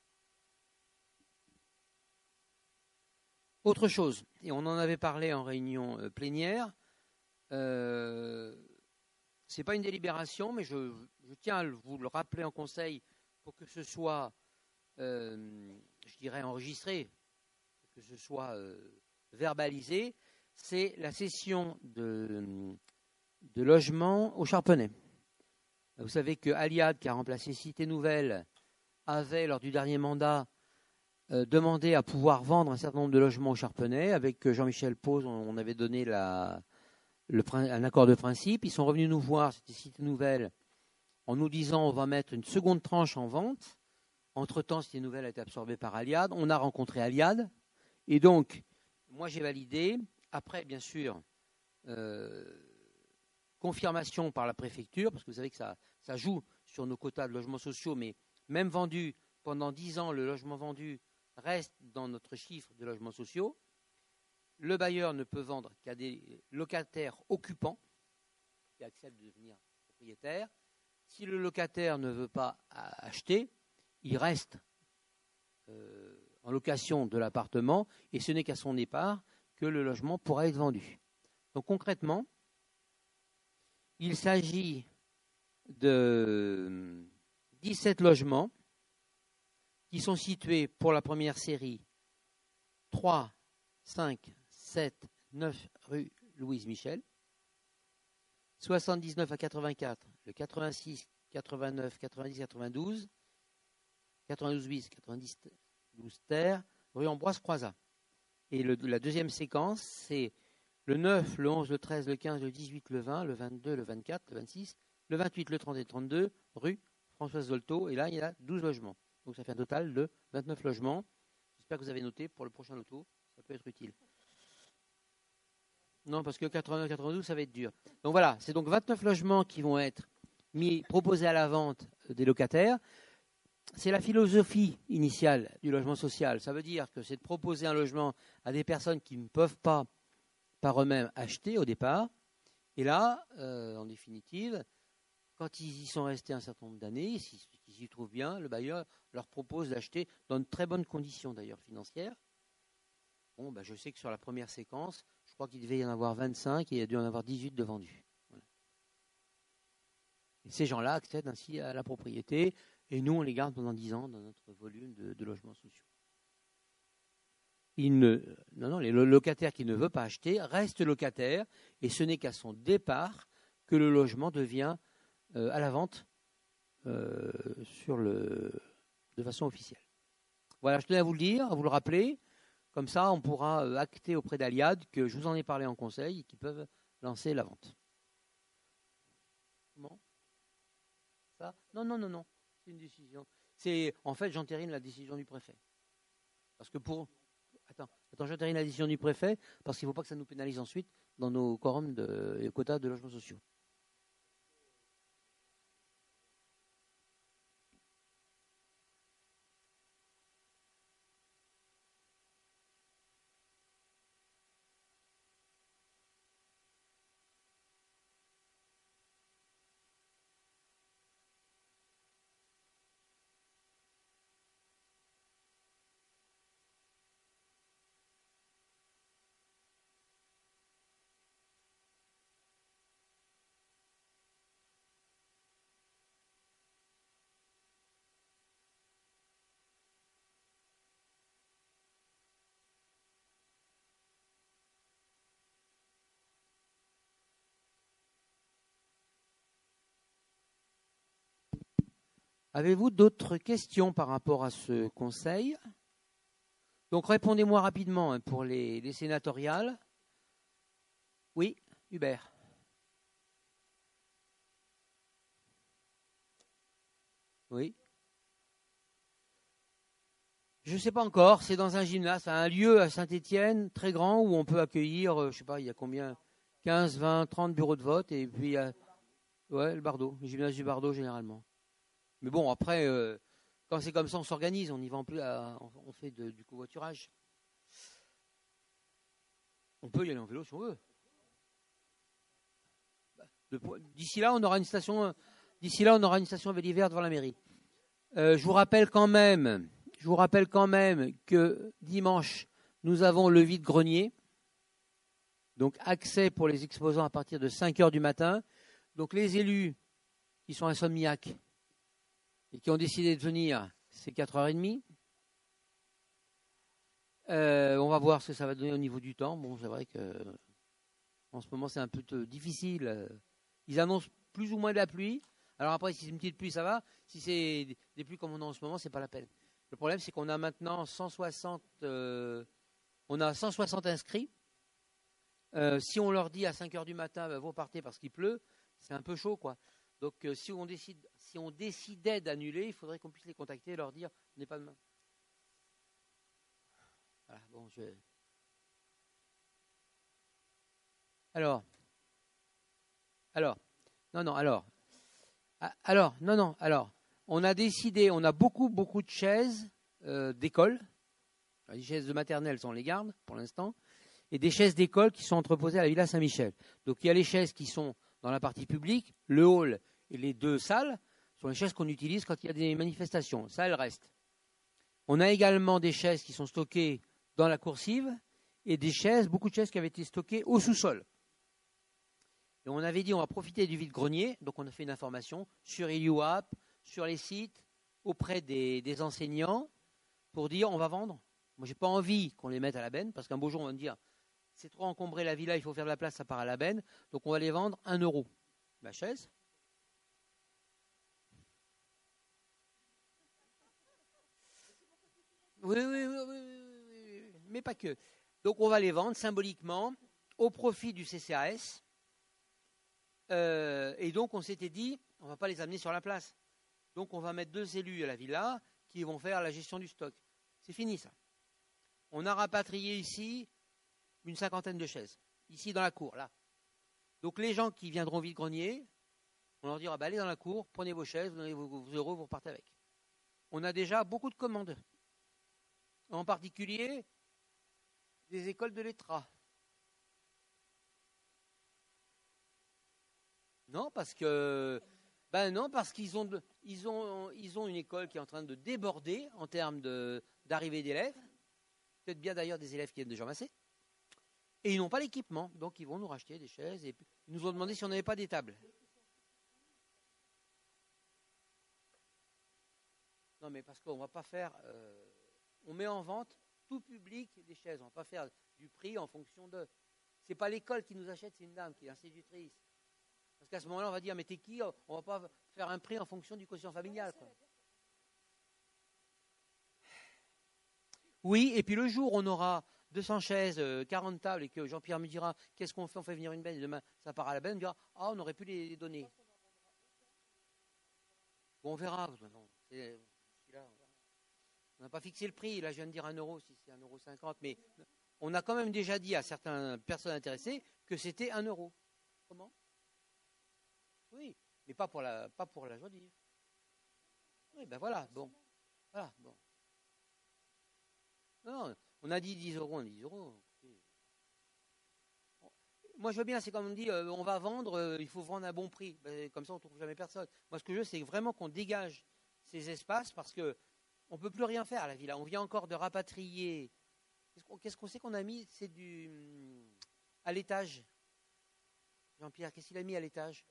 Autre chose, et on en avait parlé en réunion euh, plénière, euh, c'est pas une délibération, mais je, je tiens à vous le rappeler en conseil pour que ce soit, euh, je dirais, enregistré, que ce soit euh, verbalisé, c'est la cession de, de logement au Charpenais. Vous savez que Aliade, qui a remplacé Cité Nouvelle, avait, lors du dernier mandat, euh, demandé à pouvoir vendre un certain nombre de logements au Charpenais. Avec Jean-Michel Pause, on avait donné la, le, un accord de principe. Ils sont revenus nous voir, c'était Cité Nouvelle, en nous disant on va mettre une seconde tranche en vente. Entre-temps, Cité Nouvelle a été absorbée par Aliade. On a rencontré Aliade. Et donc, moi j'ai validé. Après, bien sûr, euh, confirmation par la préfecture, parce que vous savez que ça, ça joue sur nos quotas de logements sociaux, mais même vendu, pendant dix ans, le logement vendu reste dans notre chiffre de logements sociaux. Le bailleur ne peut vendre qu'à des locataires occupants qui acceptent de devenir propriétaires. Si le locataire ne veut pas acheter, il reste euh, en location de l'appartement et ce n'est qu'à son départ que le logement pourra être vendu. Donc concrètement, il s'agit de dix-sept logements qui sont situés pour la première série trois, cinq, sept, neuf rue Louise Michel, soixante-dix-neuf à quatre-vingt-quatre, le quatre-vingt-six, quatre-vingt-neuf, quatre-vingt-dix, quatre-vingt-douze, quatre-vingt-douze bis, quatre-vingt-douze terre, rue Ambroise-Croizat. Et le, la deuxième séquence, c'est le neuf, le onze, le treize, le quinze, le dix-huit, le vingt, le vingt-deux, le vingt-quatre, le vingt-six, le vingt-huit, le trente et le trente-deux, rue Françoise Dolto. Et là, il y a douze logements. Donc ça fait un total de vingt-neuf logements. J'espère que vous avez noté pour le prochain loto. Ça peut être utile. Non, parce que quatre-vingt-neuf quatre-vingt-douze, ça va être dur. Donc voilà, c'est donc vingt-neuf logements qui vont être mis, proposés à la vente des locataires. C'est la philosophie initiale du logement social. Ça veut dire que c'est de proposer un logement à des personnes qui ne peuvent pas par eux-mêmes acheter au départ. Et là, euh, en définitive, quand ils y sont restés un certain nombre d'années, s'ils s'y trouvent bien, le bailleur leur propose d'acheter dans de très bonnes conditions d'ailleurs financières. Bon, ben, je sais que sur la première séquence, je crois qu'il devait y en avoir vingt-cinq et il y a dû en avoir dix-huit de vendus. Voilà. Et ces gens-là accèdent ainsi à la propriété et nous, on les garde pendant dix ans dans notre volume de, de logements sociaux. Il ne, non, non, le locataire qui ne veut pas acheter reste locataire et ce n'est qu'à son départ que le logement devient euh, à la vente euh, sur le, de façon officielle. Voilà, je tenais à vous le dire, à vous le rappeler. Comme ça, on pourra euh, acter auprès d'Aliad que je vous en ai parlé en conseil et qu'ils peuvent lancer la vente. Comment ça Non, non, non, non. C'est une décision. C'est, en fait, j'entérine la décision du préfet. Parce que pour... Attends, attends j'entérine la décision du préfet parce qu'il ne faut pas que ça nous pénalise ensuite dans nos quorums de, et quotas de logements sociaux. Avez-vous d'autres questions par rapport à ce conseil? Donc répondez-moi rapidement hein, pour les, les sénatoriales. Oui, Hubert. Oui. Je ne sais pas encore, c'est dans un gymnase, un lieu à Saint-Étienne, très grand, où on peut accueillir, je ne sais pas, il y a combien, quinze, vingt, trente bureaux de vote, et puis il y a, ouais, le Bardo, le gymnase du Bardo généralement. Mais bon, après, euh, quand c'est comme ça, on s'organise, on y va en plus, à, on fait de, du covoiturage. On peut y aller en vélo si on veut. D'ici là, on aura une station, d'ici là, on aura une station à Vélivert devant la mairie. Euh, je vous rappelle quand même, je vous rappelle quand même que dimanche, nous avons le vide-grenier. Donc, accès pour les exposants à partir de cinq heures du matin. Donc, les élus qui sont insomniaques et qui ont décidé de venir, c'est quatre heures trente. Euh, on va voir ce que ça va donner au niveau du temps. Bon, c'est vrai que en ce moment, c'est un peu difficile. Ils annoncent plus ou moins de la pluie. Alors après, si c'est une petite pluie, ça va. Si c'est des pluies comme on a en ce moment, c'est pas la peine. Le problème, c'est qu'on a maintenant cent soixante, euh, on a cent soixante inscrits. Euh, si on leur dit à cinq heures du matin, bah, vous partez parce qu'il pleut, c'est un peu chaud, quoi. Donc, euh, si on décide, si on décidait d'annuler, il faudrait qu'on puisse les contacter et leur dire, on n'est pas demain. Voilà, bon, je... Alors, alors, non, non, alors, alors, non, non, alors, on a décidé, on a beaucoup, beaucoup de chaises euh, d'école. Les chaises de maternelle, on les garde pour l'instant. Et des chaises d'école qui sont entreposées à la Villa Saint-Michel. Donc, il y a les chaises qui sont dans la partie publique, le hall et les deux salles sont les chaises qu'on utilise quand il y a des manifestations. Ça, elles restent. On a également des chaises qui sont stockées dans la coursive et des chaises, beaucoup de chaises qui avaient été stockées au sous-sol. Et on avait dit on va profiter du vide-grenier, donc on a fait une information sur Iliouap, sur les sites, auprès des, des enseignants, pour dire on va vendre. Moi, j'ai pas envie qu'on les mette à la benne, parce qu'un beau jour, on va me dire c'est trop encombré la villa, il faut faire de la place, ça part à la benne, donc on va les vendre un euro. La chaise. Oui, oui, oui, oui, oui, oui, mais pas que. Donc on va les vendre symboliquement au profit du C C A S. Euh, et donc on s'était dit, on ne va pas les amener sur la place. Donc on va mettre deux élus à la villa qui vont faire la gestion du stock. C'est fini ça. On a rapatrié ici une cinquantaine de chaises, ici dans la cour, là. Donc les gens qui viendront au vide-grenier, on leur dira, bah, allez dans la cour, prenez vos chaises, vous donnez vos, vos euros, vous repartez avec. On a déjà beaucoup de commandes. En particulier, des écoles de lettrats. Non, parce que, ben non, parce qu'ils ont, ils ont, ils ont une école qui est en train de déborder en termes de, d'arrivée d'élèves. Peut-être bien d'ailleurs des élèves qui viennent de Jean Massé. Et ils n'ont pas l'équipement, donc ils vont nous racheter des chaises. Et ils nous ont demandé si on n'avait pas des tables. Non, mais parce qu'on ne va pas faire... Euh, on met en vente tout public des chaises. On ne va pas faire du prix en fonction de... Ce n'est pas l'école qui nous achète, c'est une dame qui est institutrice. Parce qu'à ce moment-là, on va dire, mais t'es qui? On ne va pas faire un prix en fonction du quotient familial, quoi. Oui, et puis le jour où on aura deux cents chaises, euh, quarante tables, et que Jean-Pierre me dira qu'est-ce qu'on fait, on fait venir une benne, et demain ça part à la benne, on dira ah, on aurait pu les, les donner. Bon, on verra. Non, c'est, là, on n'a pas fixé le prix. Là, je viens de dire un euro, si c'est un euro cinquante, mais on a quand même déjà dit à certaines personnes intéressées que c'était un euro. Comment? Oui, mais pas pour la, pas pour la joie de vivre. Oui, ben voilà, bon. Voilà, bon. Non, on a dit dix euros, on a dit dix euros. Moi, je veux bien, c'est comme on dit, euh, on va vendre, euh, il faut vendre à bon prix. Ben, comme ça, on ne trouve jamais personne. Moi, ce que je veux, c'est vraiment qu'on dégage ces espaces parce qu'on ne peut plus rien faire à la villa. On vient encore de rapatrier. Qu'est-ce qu'on, qu'est-ce qu'on sait qu'on a mis? C'est du. À l'étage. Jean-Pierre, qu'est-ce qu'il a mis à l'étage?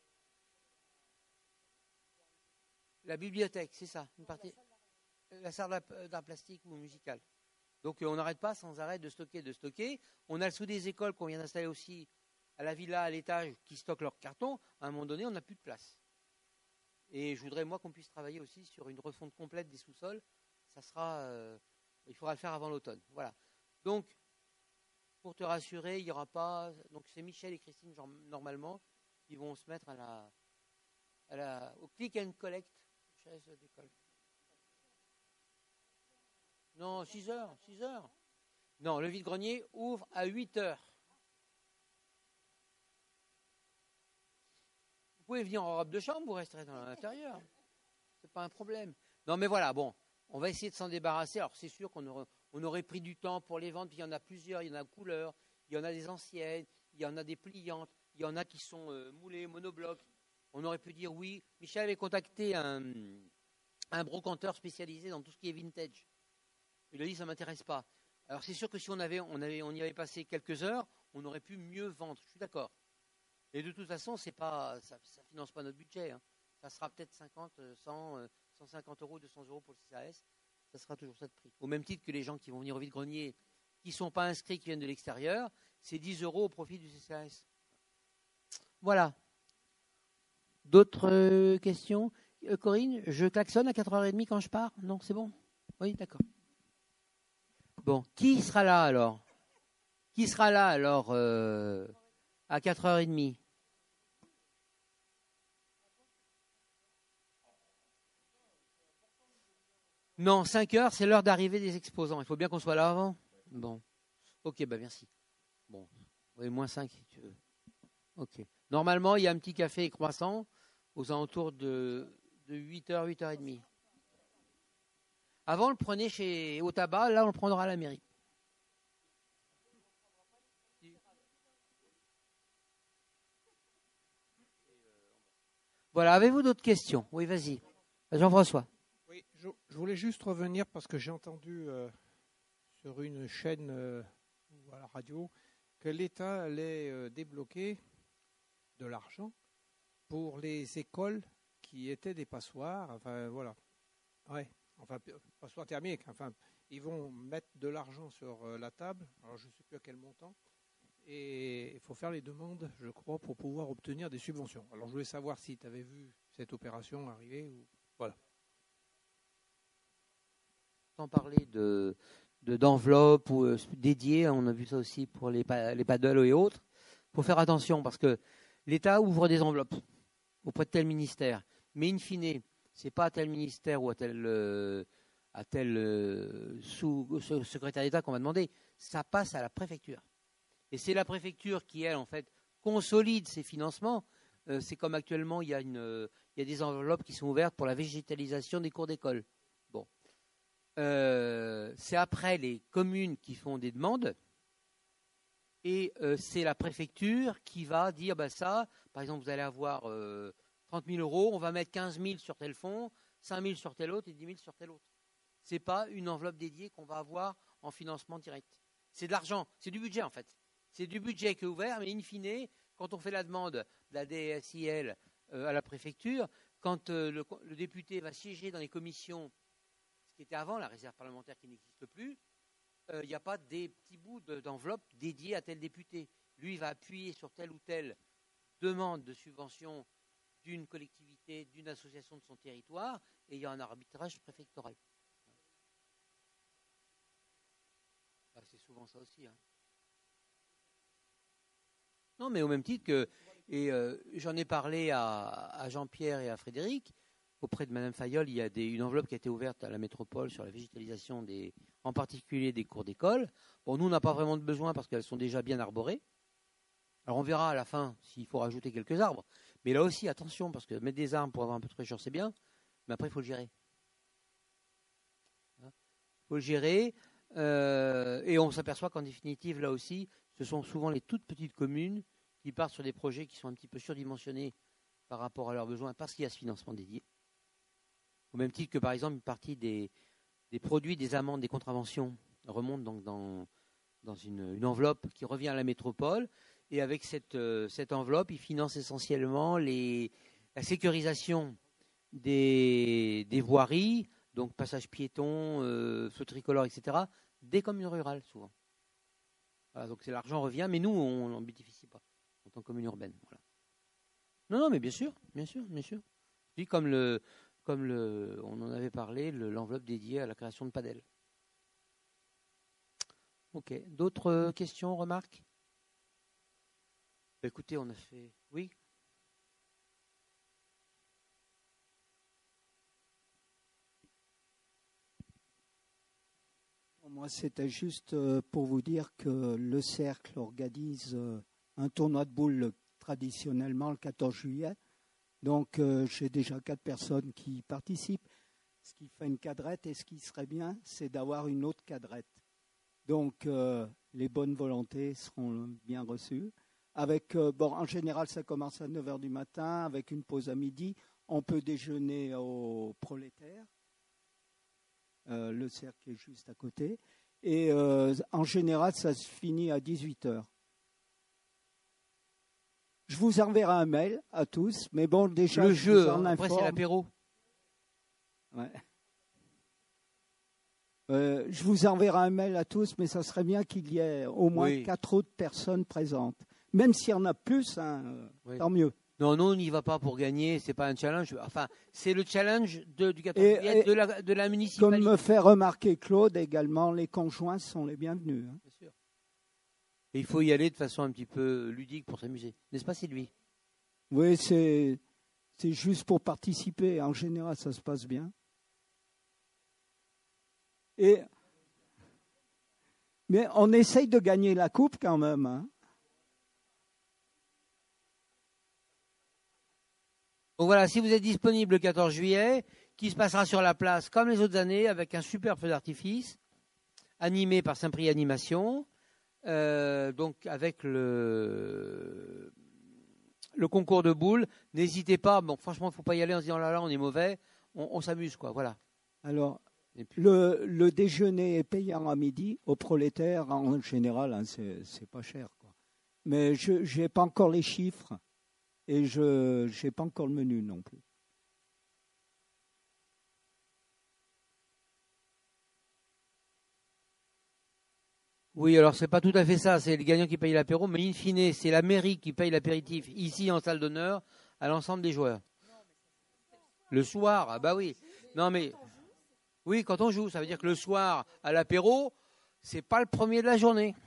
La bibliothèque, c'est ça, une partie. La salle d'art plastique ou musicale. Donc on n'arrête pas sans arrêt de stocker, de stocker. On a le sous des écoles qu'on vient d'installer aussi à la villa, à l'étage, qui stockent leurs cartons. À un moment donné, on n'a plus de place. Et je voudrais, moi, qu'on puisse travailler aussi sur une refonte complète des sous-sols. Ça sera, euh, il faudra le faire avant l'automne. Voilà. Donc, pour te rassurer, il n'y aura pas. Donc c'est Michel et Christine, genre, normalement, qui vont se mettre à la, à la, au click and collect chaise d'école. Non, six heures, six heures. Non, le vide-grenier ouvre à huit heures. Vous pouvez venir en robe de chambre, vous resterez dans l'intérieur. C'est pas un problème. Non, mais voilà, bon, on va essayer de s'en débarrasser. Alors, c'est sûr qu'on aurait, on aurait pris du temps pour les vendre, puis il y en a plusieurs, il y en a couleurs, il y en a des anciennes, il y en a des pliantes, il y en a qui sont euh, moulées, monoblocs. On aurait pu dire oui. Michel avait contacté un, un brocanteur spécialisé dans tout ce qui est vintage. Il a dit ça ne m'intéresse pas. Alors c'est sûr que si on avait, on avait, on y avait passé quelques heures, on aurait pu mieux vendre. Je suis d'accord. Et de toute façon, c'est pas, ça, ça finance pas notre budget. Hein. Ça sera peut-être cinquante, cent, cent cinquante euros, deux cents euros pour le C A S. Ça sera toujours ça de prix. Au même titre que les gens qui vont venir au vide-grenier, qui ne sont pas inscrits, qui viennent de l'extérieur, c'est dix euros au profit du C A S. Voilà. D'autres questions? euh, Corinne, je klaxonne à quatre heures trente quand je pars? Non, c'est bon? Oui, d'accord. Bon, qui sera là alors? Qui sera là alors euh, à quatre heures trente? Non, cinq heures, c'est l'heure d'arrivée des exposants. Il faut bien qu'on soit là avant. Bon, ok, bah merci. Bon, oui, moins cinq si tu veux. Ok. Normalement, il y a un petit café et croissant aux alentours de, de huit heures, huit heures trente. Avant, on le prenait chez, au tabac, là, on le prendra à la mairie. Voilà, avez-vous d'autres questions? Oui, vas-y. Jean-François. Oui, je, je voulais juste revenir parce que j'ai entendu euh, sur une chaîne euh, ou à la radio que l'État allait euh, débloquer de l'argent pour les écoles qui étaient des passoires. Enfin, voilà. Ouais. Enfin, passoires thermiques. Enfin, ils vont mettre de l'argent sur euh, la table. Alors, je ne sais plus à quel montant. Et il faut faire les demandes, je crois, pour pouvoir obtenir des subventions. Alors, je voulais savoir si tu avais vu cette opération arriver. Ou... Voilà. Sans parler de, de, d'enveloppes ou euh, dédiées, on a vu ça aussi pour les, les paddles et autres. Il faut faire attention parce que l'État ouvre des enveloppes auprès de tel ministère. Mais in fine, ce n'est pas à tel ministère ou à tel, euh, à tel euh, sous-secrétaire d'État qu'on va demander. Ça passe à la préfecture. Et c'est la préfecture qui, elle, en fait, consolide ses financements. Euh, c'est comme actuellement, il y a une, euh, il y a des enveloppes qui sont ouvertes pour la végétalisation des cours d'école. Bon. Euh, c'est après les communes qui font des demandes. Et euh, c'est la préfecture qui va dire, bah ça, par exemple, vous allez avoir euh, trente mille euros, on va mettre quinze mille sur tel fonds, cinq mille sur tel autre et dix mille sur tel autre. Ce n'est pas une enveloppe dédiée qu'on va avoir en financement direct. C'est de l'argent, c'est du budget en fait. C'est du budget qui est ouvert, mais in fine, quand on fait la demande de la D S I L euh, à la préfecture, quand euh, le, le député va siéger dans les commissions, ce qui était avant la réserve parlementaire qui n'existe plus, il euh, n'y a pas des petits bouts de, d'enveloppe dédiés à tel député. Lui, il va appuyer sur telle ou telle demande de subvention d'une collectivité, d'une association de son territoire, et il y a un arbitrage préfectoral. Ah, c'est souvent ça aussi. Hein. Non, mais au même titre que, et euh, j'en ai parlé à, à Jean-Pierre et à Frédéric, auprès de Madame Fayolle, il y a des, une enveloppe qui a été ouverte à la métropole sur la végétalisation, des, en particulier des cours d'école. Bon, nous, on n'a pas vraiment de besoin parce qu'elles sont déjà bien arborées. Alors, on verra à la fin s'il faut rajouter quelques arbres. Mais là aussi, attention, parce que mettre des arbres pour avoir un peu de fraîcheur, c'est bien, mais après, il faut le gérer. Il faut le gérer, euh, et on s'aperçoit qu'en définitive, là aussi, ce sont souvent les toutes petites communes qui partent sur des projets qui sont un petit peu surdimensionnés par rapport à leurs besoins, parce qu'il y a ce financement dédié. Au même titre que, par exemple, une partie des, des produits, des amendes, des contraventions remonte donc dans, dans une, une enveloppe qui revient à la métropole. Et avec cette, euh, cette enveloppe, ils financent essentiellement les, la sécurisation des, des voiries, donc passage piéton, euh, feu tricolore, et cetera, des communes rurales, souvent. Voilà, donc l'argent revient, mais nous, on n'en bénéficie pas en tant que commune urbaine. Voilà. Non, non, mais bien sûr, bien sûr, bien sûr. Puis comme, le, comme le, on en avait parlé, le, l'enveloppe dédiée à la création de Padel. Ok, d'autres questions, remarques? Écoutez, on a fait... Oui. Moi, c'était juste pour vous dire que le Cercle organise un tournoi de boules traditionnellement le quatorze juillet. Donc, euh, j'ai déjà quatre personnes qui participent, ce qui fait une cadrette. Et ce qui serait bien, c'est d'avoir une autre cadrette. Donc, euh, les bonnes volontés seront bien reçues. Avec, euh, bon, en général, ça commence à neuf heures du matin, avec une pause à midi. On peut déjeuner au prolétaire. Euh, le cercle est juste à côté. Et euh, en général, ça se finit à dix-huit heures. Je vous enverrai un mail à tous, mais bon, déjà... Le je jeu, vous en après informe. c'est l'apéro. Ouais. Euh, je vous enverrai un mail à tous, mais ça serait bien qu'il y ait au moins Oui. quatre autres personnes présentes. Même s'il y en a plus, hein, euh, Oui. tant mieux. Non, non, on n'y va pas pour gagner, c'est pas un challenge. Enfin, c'est le challenge de, du quatorze Et- juillet et- de la, de la Comme municipalité. me fait remarquer Claude également, les conjoints sont les bienvenus. Hein. Bien sûr. Et il faut y aller de façon un petit peu ludique pour s'amuser. N'est-ce pas, Sylvie? Oui, c'est, c'est juste pour participer. En général, ça se passe bien. Et, mais on essaye de gagner la coupe quand même. Hein. Donc voilà, si vous êtes disponible le quatorze juillet, qui se passera sur la place comme les autres années, avec un super feu d'artifice, animé par Saint-Prix Animation, euh, donc avec le, le concours de boules, n'hésitez pas, bon franchement, il ne faut pas y aller en se disant là là, on est mauvais, on, on s'amuse quoi, voilà. Alors, Et puis, le, le déjeuner est payant à midi. Aux prolétaires, en général, hein, c'est, c'est pas cher, quoi. Mais je n'ai pas encore les chiffres et je n'ai pas encore le menu non plus. oui, alors c'est pas tout à fait ça, c'est le gagnant qui paye l'apéro, mais in fine, c'est la mairie qui paye l'apéritif ici en salle d'honneur à l'ensemble des joueurs. Le soir, ah bah oui. Non mais oui, quand on joue, ça veut dire que le soir à l'apéro, c'est pas le premier de la journée.